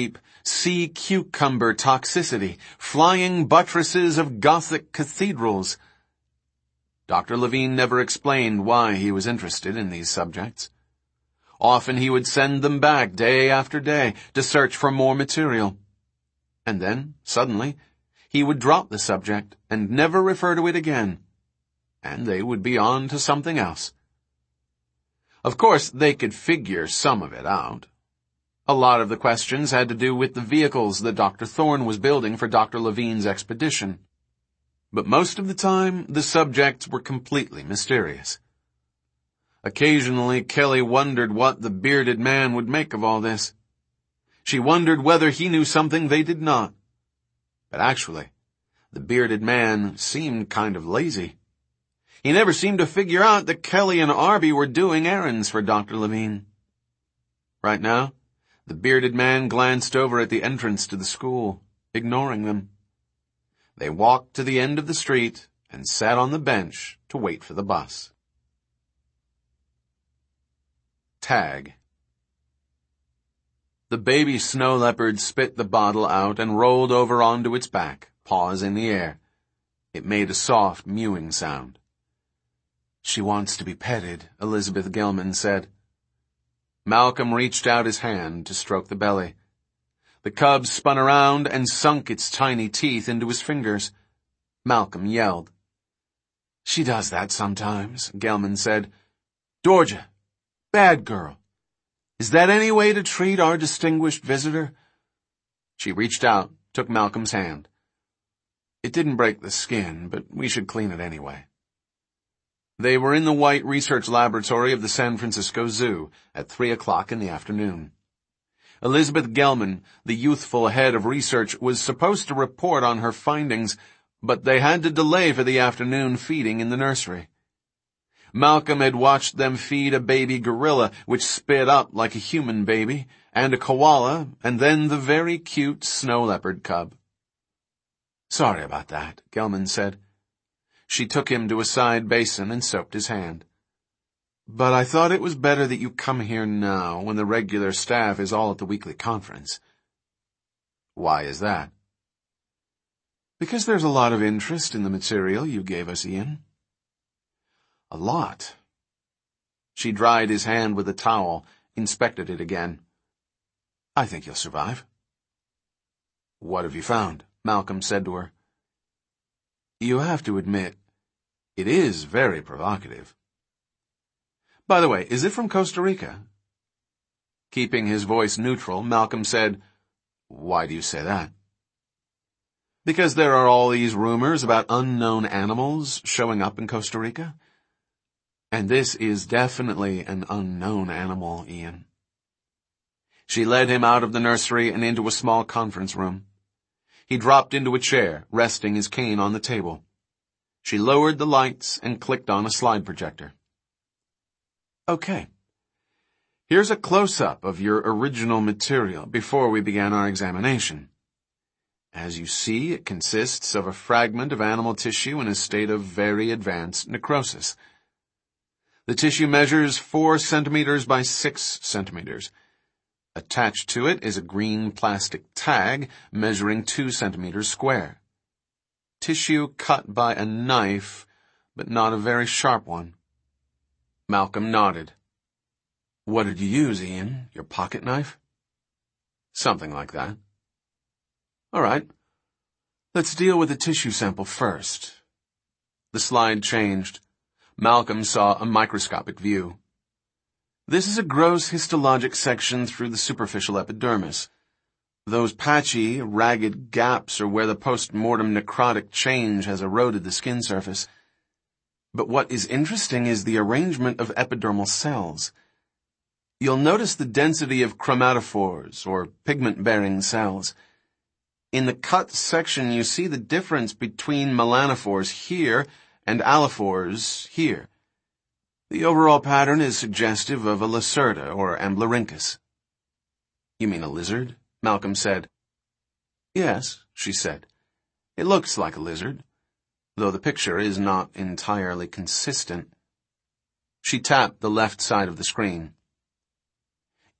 sea cucumber toxicity, flying buttresses of Gothic cathedrals. Dr. Levine never explained why he was interested in these subjects. Often he would send them back day after day to search for more material. And then, suddenly, he would drop the subject and never refer to it again. And they would be on to something else. Of course, they could figure some of it out. A lot of the questions had to do with the vehicles that Dr. Thorne was building for Dr. Levine's expedition. But most of the time, the subjects were completely mysterious. Occasionally, Kelly wondered what the bearded man would make of all this. She wondered whether he knew something they did not. But actually, the bearded man seemed kind of lazy. He never seemed to figure out that Kelly and Arby were doing errands for Dr. Levine. Right now, the bearded man glanced over at the entrance to the school, ignoring them. They walked to the end of the street and sat on the bench to wait for the bus. Tag. The baby snow leopard spit the bottle out and rolled over onto its back, paws in the air. It made a soft mewing sound. "She wants to be petted," Elizabeth Gilman said. Malcolm reached out his hand to stroke the belly. The cub spun around and sunk its tiny teeth into his fingers. Malcolm yelled. "She does that sometimes," Gelman said. "Georgia, bad girl. Is that any way to treat our distinguished visitor?" She reached out, took Malcolm's hand. "It didn't break the skin, but we should clean it anyway." They were in the White Research Laboratory of the San Francisco Zoo at 3:00 in the afternoon. Elizabeth Gelman, the youthful head of research, was supposed to report on her findings, but they had to delay for the afternoon feeding in the nursery. Malcolm had watched them feed a baby gorilla, which spit up like a human baby, and a koala, and then the very cute snow leopard cub. "Sorry about that," Gelman said. She took him to a side basin and soaped his hand. "But I thought it was better that you come here now, when the regular staff is all at the weekly conference." "Why is that?" "Because there's a lot of interest in the material you gave us, Ian." "A lot." She dried his hand with a towel, inspected it again. "I think you'll survive." "What have you found?" Malcolm said to her. "You have to admit, it is very provocative. By the way, is it from Costa Rica?" Keeping his voice neutral, Malcolm said, "Why do you say that?" "Because there are all these rumors about unknown animals showing up in Costa Rica. And this is definitely an unknown animal, Ian." She led him out of the nursery and into a small conference room. He dropped into a chair, resting his cane on the table. She lowered the lights and clicked on a slide projector. "Okay. Here's a close-up of your original material before we began our examination. As you see, it consists of a fragment of animal tissue in a state of very advanced necrosis. The tissue measures 4 centimeters by 6 centimeters. Attached to it is a green plastic tag measuring 2 centimeters square. Tissue cut by a knife, but not a very sharp one." Malcolm nodded. "What did you use, Ian? Your pocket knife?" "Something like that." "All right. Let's deal with the tissue sample first." The slide changed. Malcolm saw a microscopic view. "This is a gross histologic section through the superficial epidermis. Those patchy, ragged gaps are where the post-mortem necrotic change has eroded the skin surface. But what is interesting is the arrangement of epidermal cells. You'll notice the density of chromatophores, or pigment-bearing cells. In the cut section, you see the difference between melanophores here and allophores here. The overall pattern is suggestive of a Lacerta or Amblyrhynchus." "You mean a lizard?" Malcolm said. "Yes," she said. "It looks like a lizard, though the picture is not entirely consistent." She tapped the left side of the screen.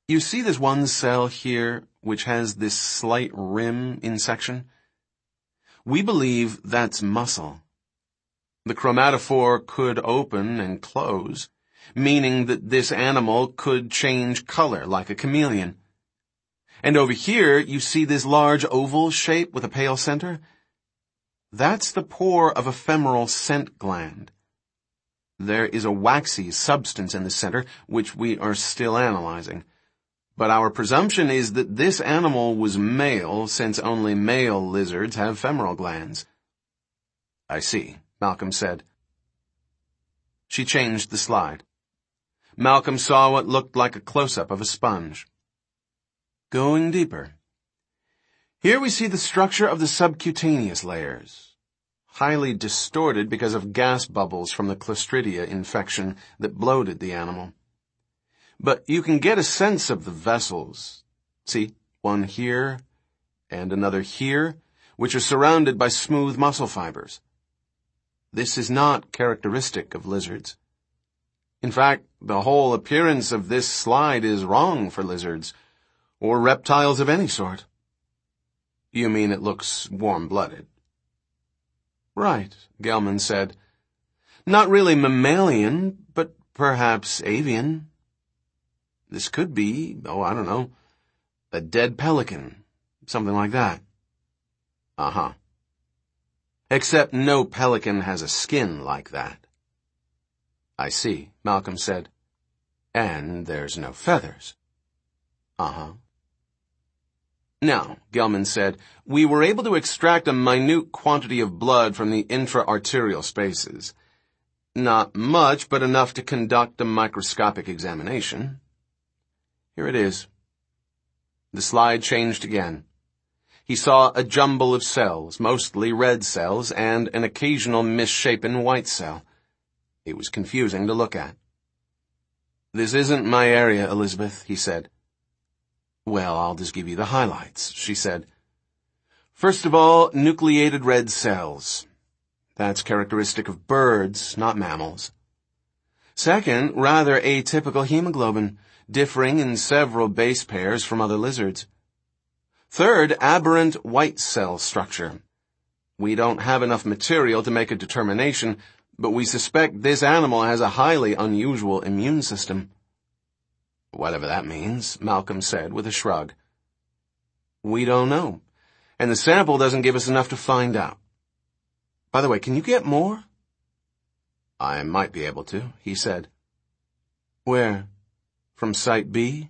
You see this one cell here, which has this slight rim in section? We believe that's muscle. The chromatophore could open and close, meaning that this animal could change color like a chameleon. And over here, you see this large oval shape with a pale center? That's the pore of a femoral scent gland. There is a waxy substance in the center, which we are still analyzing. But our presumption is that this animal was male, since only male lizards have femoral glands. I see, Malcolm said. She changed the slide. Malcolm saw what looked like a close-up of a sponge. Going deeper. Here we see the structure of the subcutaneous layers, highly distorted because of gas bubbles from the Clostridia infection that bloated the animal. But you can get a sense of the vessels. See, one here and another here, which are surrounded by smooth muscle fibers. This is not characteristic of lizards. In fact, the whole appearance of this slide is wrong for lizards, or reptiles of any sort. You mean it looks warm-blooded? Right, Gelman said. Not really mammalian, but perhaps avian. This could be, I don't know, a dead pelican, something like that. Uh-huh. Except no pelican has a skin like that. I see, Malcolm said. And there's no feathers. Uh-huh. Now, Gelman said, we were able to extract a minute quantity of blood from the intra-arterial spaces. Not much, but enough to conduct a microscopic examination. Here it is. The slide changed again. He saw a jumble of cells, mostly red cells, and an occasional misshapen white cell. It was confusing to look at. This isn't my area, Elizabeth, he said. Well, I'll just give you the highlights, she said. First of all, nucleated red cells. That's characteristic of birds, not mammals. Second, rather atypical hemoglobin, differing in several base pairs from other lizards. Third, aberrant white cell structure. We don't have enough material to make a determination, but we suspect this animal has a highly unusual immune system. Whatever that means, Malcolm said with a shrug. We don't know, and the sample doesn't give us enough to find out. By the way, can you get more? I might be able to, he said. Where? From Site B?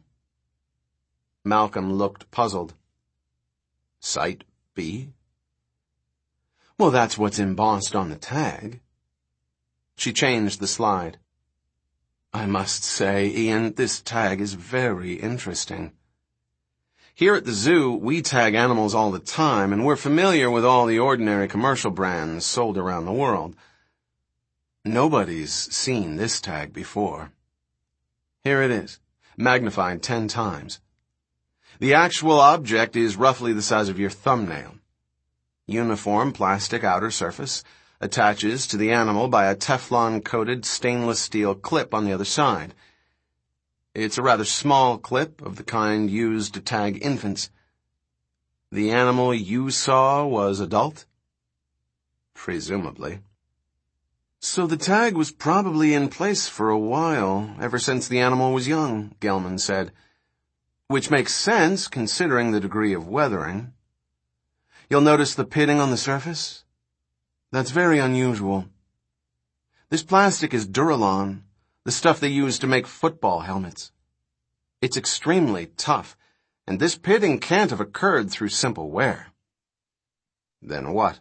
Malcolm looked puzzled. Site B? Well, that's what's embossed on the tag. She changed the slide. I must say, Ian, this tag is very interesting. Here at the zoo, we tag animals all the time, and we're familiar with all the ordinary commercial brands sold around the world. Nobody's seen this tag before. Here it is, magnified 10 times. The actual object is roughly the size of your thumbnail. Uniform plastic outer surface attaches to the animal by a Teflon-coated stainless steel clip on the other side. It's a rather small clip of the kind used to tag infants. The animal you saw was adult? Presumably. So the tag was probably in place for a while, ever since the animal was young, Gelman said. Which makes sense, considering the degree of weathering. You'll notice the pitting on the surface? That's very unusual. This plastic is Duralon, the stuff they use to make football helmets. It's extremely tough, and this pitting can't have occurred through simple wear. Then what?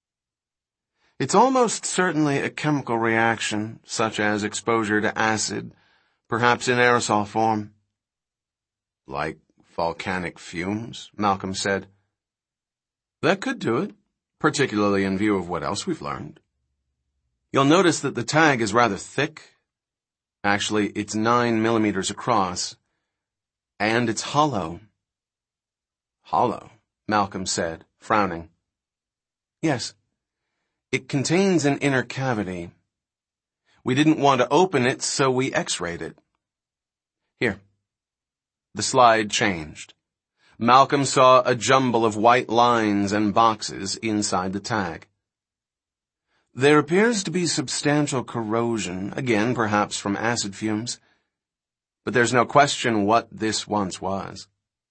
It's almost certainly a chemical reaction, such as exposure to acid, perhaps in aerosol form. Like volcanic fumes, Malcolm said. That could do it, particularly in view of what else we've learned. You'll notice that the tag is rather thick. Actually, it's 9 millimeters across. And it's hollow. Hollow, Malcolm said, frowning. Yes. It contains an inner cavity. We didn't want to open it, so we x-rayed it. Here. The slide changed. Malcolm saw a jumble of white lines and boxes inside the tag. There appears to be substantial corrosion, again perhaps from acid fumes, but there's no question what this once was.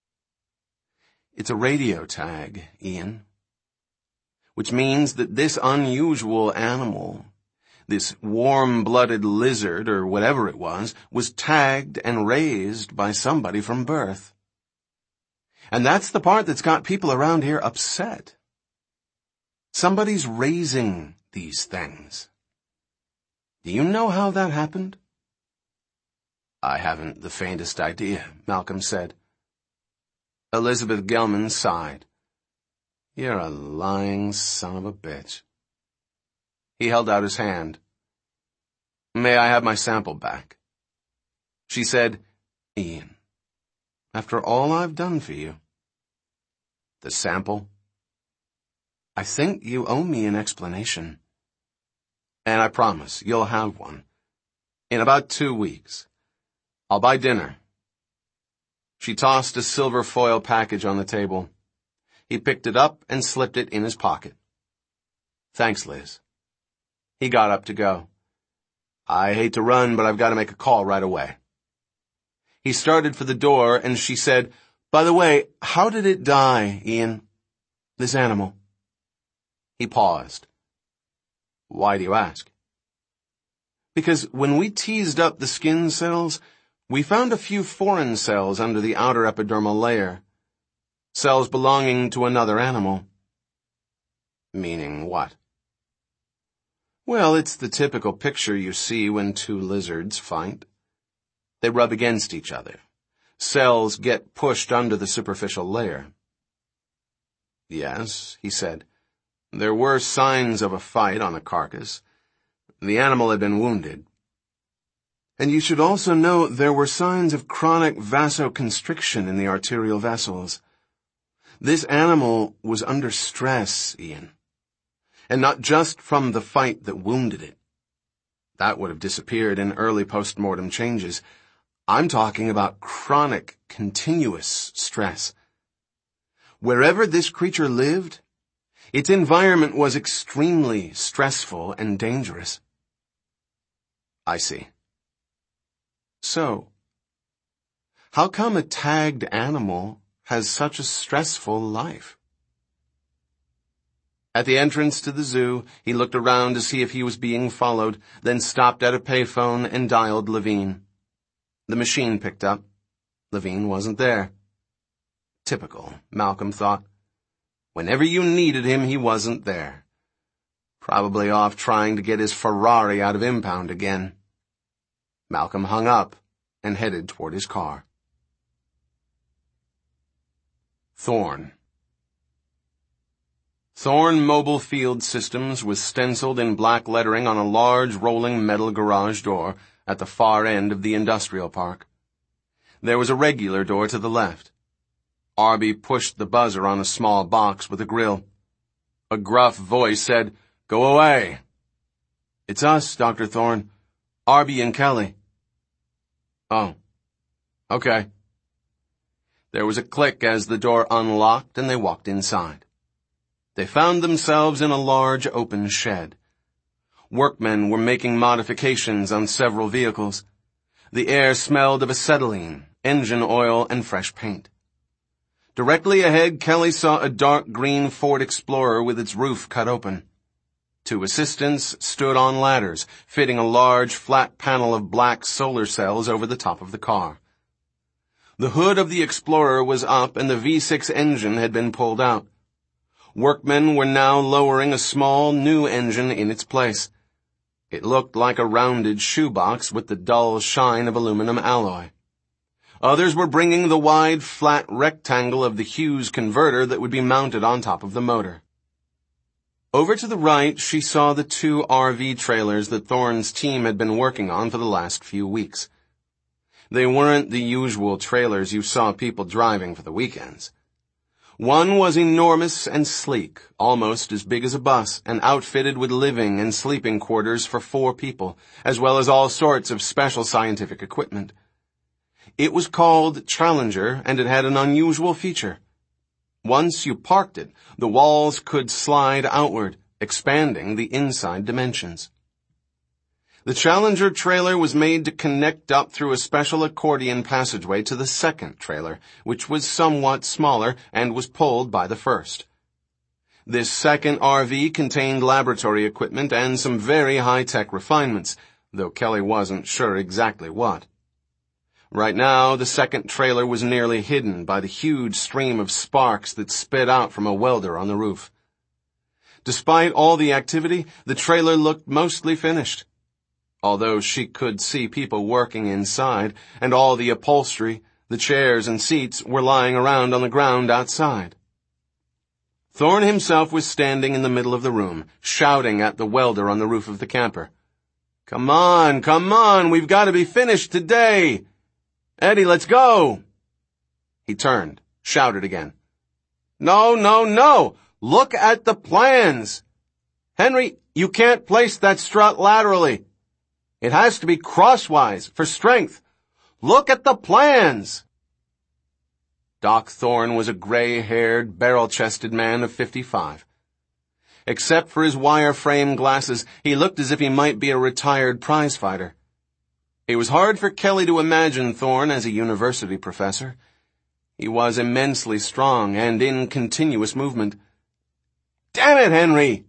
It's a radio tag, Ian, which means that this unusual animal, this warm-blooded lizard or whatever it was tagged and raised by somebody from birth. And that's the part that's got people around here upset. Somebody's raising these things. Do you know how that happened? I haven't the faintest idea, Malcolm said. Elizabeth Gelman sighed. You're a lying son of a bitch. He held out his hand. May I have my sample back? She said, Ian, after all I've done for you. The sample? I think you owe me an explanation. And I promise you'll have one. In about 2 weeks. I'll buy dinner. She tossed a silver foil package on the table. He picked it up and slipped it in his pocket. Thanks, Liz. He got up to go. I hate to run, but I've got to make a call right away. He started for the door, and she said, By the way, how did it die, Ian? This animal. He paused. Why do you ask? Because when we teased up the skin cells, we found a few foreign cells under the outer epidermal layer. Cells belonging to another animal. Meaning what? Well, it's the typical picture you see when two lizards fight. They rub against each other. Cells get pushed under the superficial layer. Yes, he said. There were signs of a fight on the carcass. The animal had been wounded. And you should also know there were signs of chronic vasoconstriction in the arterial vessels. This animal was under stress, Ian. And not just from the fight that wounded it. That would have disappeared in early post-mortem changes. I'm talking about chronic, continuous stress. Wherever this creature lived, its environment was extremely stressful and dangerous. I see. So, how come a tagged animal has such a stressful life? At the entrance to the zoo, he looked around to see if he was being followed, then stopped at a payphone and dialed Levine. The machine picked up. Levine wasn't there. Typical, Malcolm thought. Whenever you needed him, he wasn't there. Probably off trying to get his Ferrari out of impound again. Malcolm hung up and headed toward his car. Thorne. Thorne Mobile Field Systems was stenciled in black lettering on a large rolling metal garage door at the far end of the industrial park. There was a regular door to the left. Arby pushed the buzzer on a small box with a grill. A gruff voice said, Go away. It's us, Dr. Thorne. Arby and Kelly. Oh. Okay. There was a click as the door unlocked and they walked inside. They found themselves in a large open shed. Workmen were making modifications on several vehicles. The air smelled of acetylene, engine oil, and fresh paint. Directly ahead, Kelly saw a dark green Ford Explorer with its roof cut open. Two assistants stood on ladders, fitting a large flat panel of black solar cells over the top of the car. The hood of the Explorer was up and the V6 engine had been pulled out. Workmen were now lowering a small new engine in its place. It looked like a rounded shoebox with the dull shine of aluminum alloy. Others were bringing the wide, flat rectangle of the Hughes converter that would be mounted on top of the motor. Over to the right, she saw the two RV trailers that Thorne's team had been working on for the last few weeks. They weren't the usual trailers you saw people driving for the weekends. One was enormous and sleek, almost as big as a bus, and outfitted with living and sleeping quarters for 4 people, as well as all sorts of special scientific equipment. It was called Challenger, and it had an unusual feature. Once you parked it, the walls could slide outward, expanding the inside dimensions. The Challenger trailer was made to connect up through a special accordion passageway to the second trailer, which was somewhat smaller and was pulled by the first. This second RV contained laboratory equipment and some very high-tech refinements, though Kelly wasn't sure exactly what. Right now, the second trailer was nearly hidden by the huge stream of sparks that spit out from a welder on the roof. Despite all the activity, the trailer looked mostly finished. Although she could see people working inside, and all the upholstery, the chairs and seats were lying around on the ground outside. Thorne himself was standing in the middle of the room, shouting at the welder on the roof of the camper. Come on, we've got to be finished today. Eddie, let's go. He turned, shouted again. No, look at the plans. Henry, you can't place that strut laterally. It has to be crosswise for strength. Look at the plans. Doc Thorne was a gray-haired, barrel-chested man of 55. Except for his wire-frame glasses, he looked as if he might be a retired prizefighter. It was hard for Kelly to imagine Thorne as a university professor. He was immensely strong and in continuous movement. Damn it, Henry!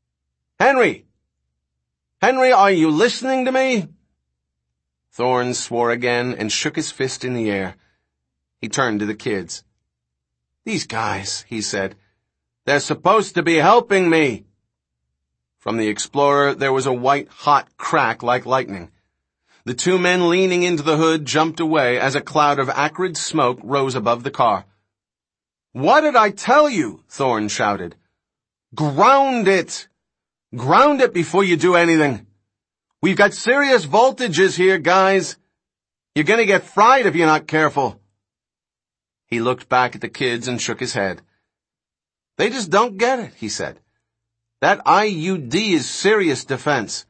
Henry, are you listening to me? Thorne swore again and shook his fist in the air. He turned to the kids. These guys, he said, they're supposed to be helping me. From the Explorer, there was a white-hot crack like lightning. The two men leaning into the hood jumped away as a cloud of acrid smoke rose above the car. What did I tell you? Thorne shouted. Ground it! Ground it before you do anything. We've got serious voltages here, guys. You're gonna get fried if you're not careful. He looked back at the kids and shook his head. They just don't get it, he said. That IUD is serious defense.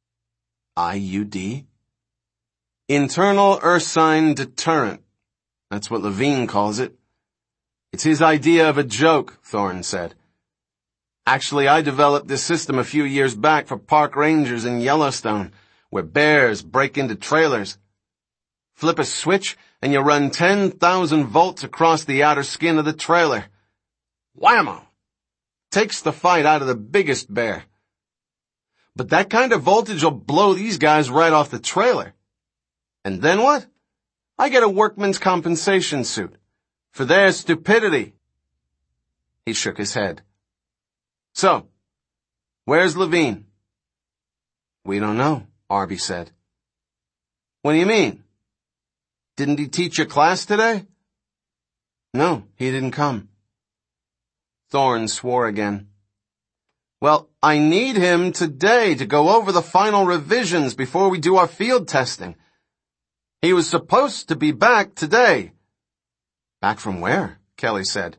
IUD? Internal Ursine Deterrent. That's what Levine calls it. It's his idea of a joke, Thorne said. Actually, I developed this system a few years back for park rangers in Yellowstone, where bears break into trailers. Flip a switch, and you run 10,000 volts across the outer skin of the trailer. Whammo! Takes the fight out of the biggest bear. But that kind of voltage will blow these guys right off the trailer. And then what? I get a workman's compensation suit for their stupidity. He shook his head. So, where's Levine? We don't know, Arby said. What do you mean? Didn't he teach your class today? No, he didn't come. Thorne swore again. Well, I need him today to go over the final revisions before we do our field testing. He was supposed to be back today. Back from where? Kelly said.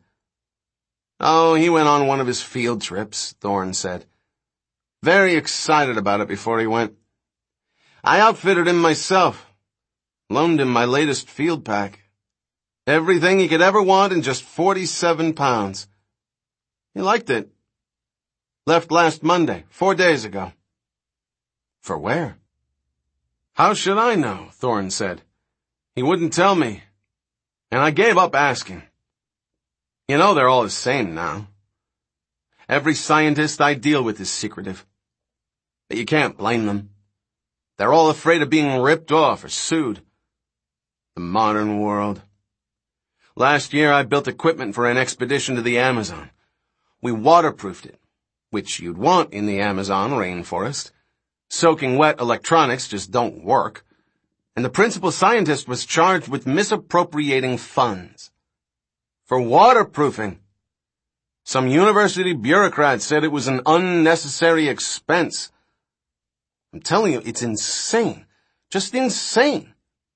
Oh, he went on one of his field trips, Thorne said. Very excited about it before he went. I outfitted him myself. Loaned him my latest field pack. Everything he could ever want in just 47 pounds. He liked it. Left last Monday, 4 days ago. For where? How should I know? Thorne said. He wouldn't tell me. And I gave up asking. You know they're all the same now. Every scientist I deal with is secretive. But you can't blame them. They're all afraid of being ripped off or sued. The modern world. Last year I built equipment for an expedition to the Amazon. We waterproofed it, which you'd want in the Amazon rainforest. Soaking wet electronics just don't work. And the principal scientist was charged with misappropriating funds. For waterproofing. Some university bureaucrat said it was an unnecessary expense. I'm telling you, it's insane. Just insane.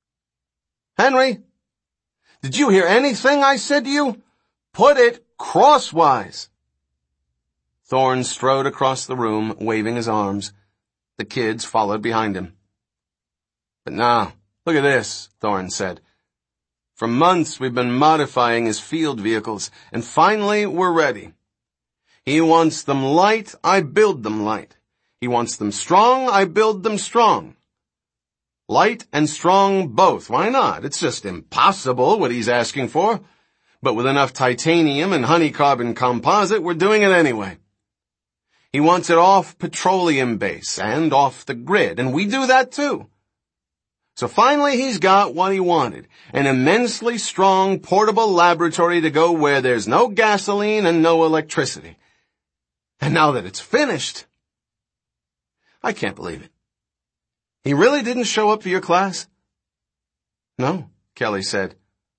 Henry, did you hear anything I said to you? Put it crosswise. Thorne strode across the room, waving his arms. The kids followed behind him. But now, look at this, Thorne said. For months we've been modifying his field vehicles, and finally we're ready. He wants them light, I build them light. He wants them strong, I build them strong. Light and strong both, why not? It's just impossible what he's asking for. But with enough titanium and honeycarbon composite, we're doing it anyway. He wants it off petroleum base and off the grid, and we do that too. So finally he's got what he wanted, an immensely strong portable laboratory to go where there's no gasoline and no electricity. And now that it's finished, I can't believe it. He really didn't show up for your class? No, Kelly said.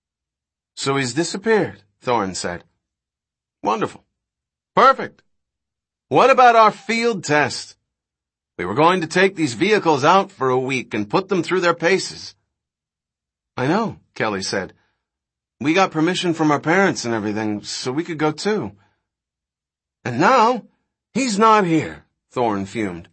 So he's disappeared, Thorne said. Wonderful. Perfect. What about our field test? We were going to take these vehicles out for a week and put them through their paces. I know, Kelly said. We got permission from our parents and everything, so we could go too. And now, he's not here, Thorne fumed.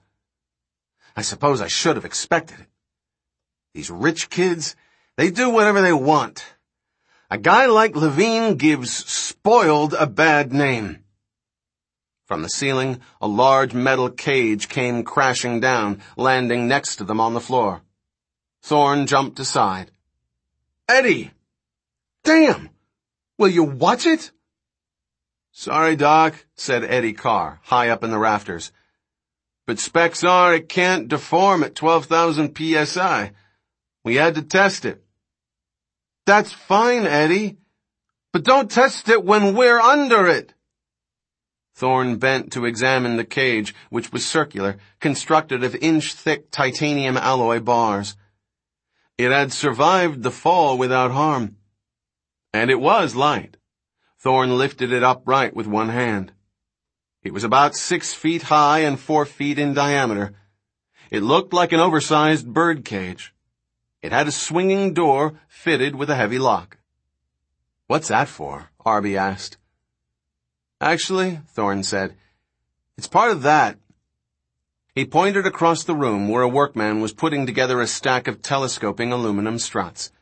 I suppose I should have expected it. These rich kids, they do whatever they want. A guy like Levine gives spoiled a bad name. From the ceiling, a large metal cage came crashing down, landing next to them on the floor. Thorne jumped aside. Eddie! Damn! Will you watch it? Sorry, Doc, said Eddie Carr, high up in the rafters. But specs are it can't deform at 12,000 psi. We had to test it. That's fine, Eddie. But don't test it when we're under it. Thorne bent to examine the cage, which was circular, constructed of inch-thick titanium alloy bars. It had survived the fall without harm. And it was light. Thorne lifted it upright with one hand. It was about 6 feet high and 4 feet in diameter. It looked like an oversized bird cage. It had a swinging door fitted with a heavy lock. What's that for? Arby asked. Actually, Thorne said, it's part of that. He pointed across the room where a workman was putting together a stack of telescoping aluminum struts.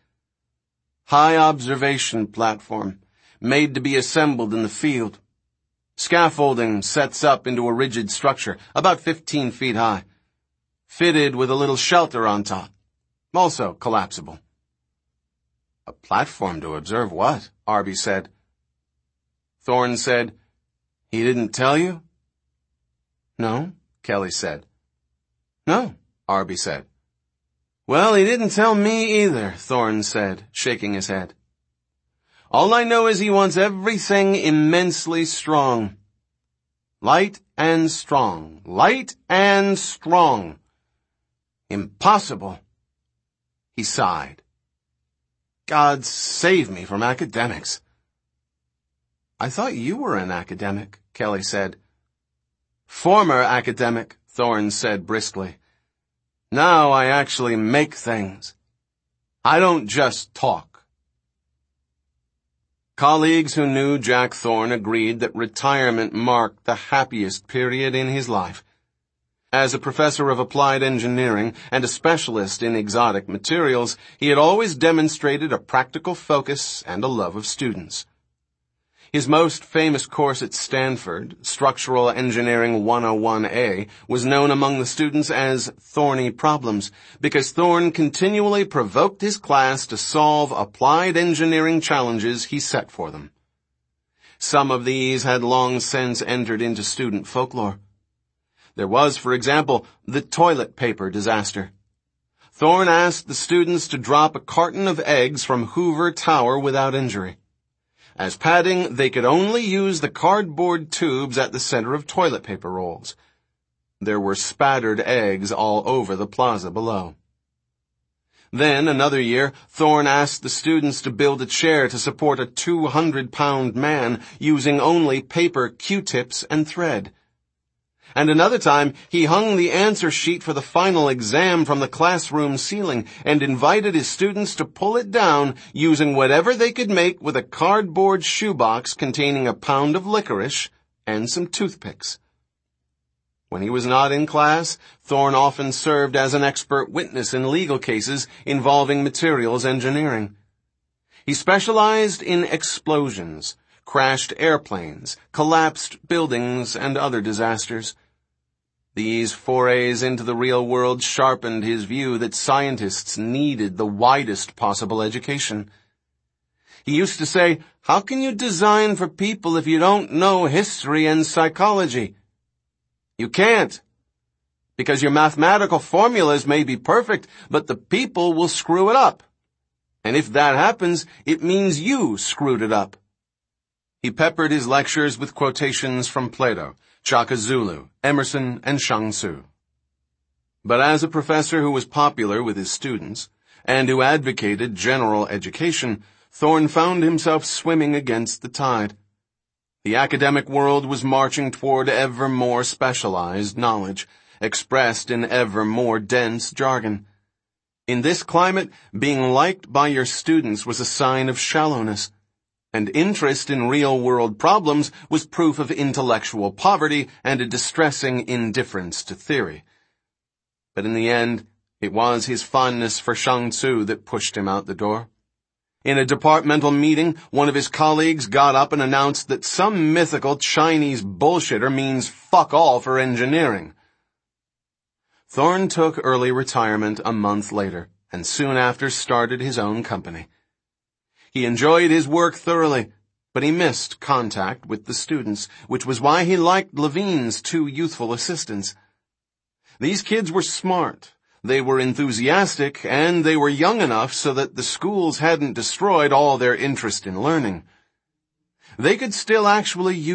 High observation platform, made to be assembled in the field. Scaffolding sets up into a rigid structure, about 15 feet high. Fitted with a little shelter on top. Also collapsible. A platform to observe what? Arby said. Thorne said, he didn't tell you? No, Kelly said. No, Arby said. Well, he didn't tell me either, Thorne said, shaking his head. All I know is he wants everything immensely strong. Light and strong. Light and strong. Impossible. He sighed. God save me from academics. I thought you were an academic, Kelly said. Former academic, Thorne said briskly. Now I actually make things. I don't just talk. Colleagues who knew Jack Thorne agreed that retirement marked the happiest period in his life. As a professor of applied engineering and a specialist in exotic materials, he had always demonstrated a practical focus and a love of students. His most famous course at Stanford, Structural Engineering 101A, was known among the students as Thorny Problems, because Thorne continually provoked his class to solve applied engineering challenges he set for them. Some of these had long since entered into student folklore. There was, for example, the toilet paper disaster. Thorne asked the students to drop a carton of eggs from Hoover Tower without injury. As padding, they could only use the cardboard tubes at the center of toilet paper rolls. There were spattered eggs all over the plaza below. Then, another year, Thorne asked the students to build a chair to support a 200-pound man using only paper Q-tips and thread. And another time, he hung the answer sheet for the final exam from the classroom ceiling and invited his students to pull it down using whatever they could make with a cardboard shoebox containing a pound of licorice and some toothpicks. When he was not in class, Thorne often served as an expert witness in legal cases involving materials engineering. He specialized in explosions, crashed airplanes, collapsed buildings, and other disasters. These forays into the real world sharpened his view that scientists needed the widest possible education. He used to say, "How can you design for people if you don't know history and psychology?" You can't. Because your mathematical formulas may be perfect, but the people will screw it up. And if that happens, it means you screwed it up. He peppered his lectures with quotations from Plato, Shaka Zulu, Emerson, and Chuang Tzu. But as a professor who was popular with his students, and who advocated general education, Thorne found himself swimming against the tide. The academic world was marching toward ever more specialized knowledge, expressed in ever more dense jargon. In this climate, being liked by your students was a sign of shallowness, and interest in real-world problems was proof of intellectual poverty and a distressing indifference to theory. But in the end, it was his fondness for Chuang Tzu that pushed him out the door. In a departmental meeting, one of his colleagues got up and announced that some mythical Chinese bullshitter means fuck all for engineering. Thorne took early retirement a month later, and soon after started his own company. He enjoyed his work thoroughly, but he missed contact with the students, which was why he liked Levine's two youthful assistants. These kids were smart, they were enthusiastic, and they were young enough so that the schools hadn't destroyed all their interest in learning. They could still actually use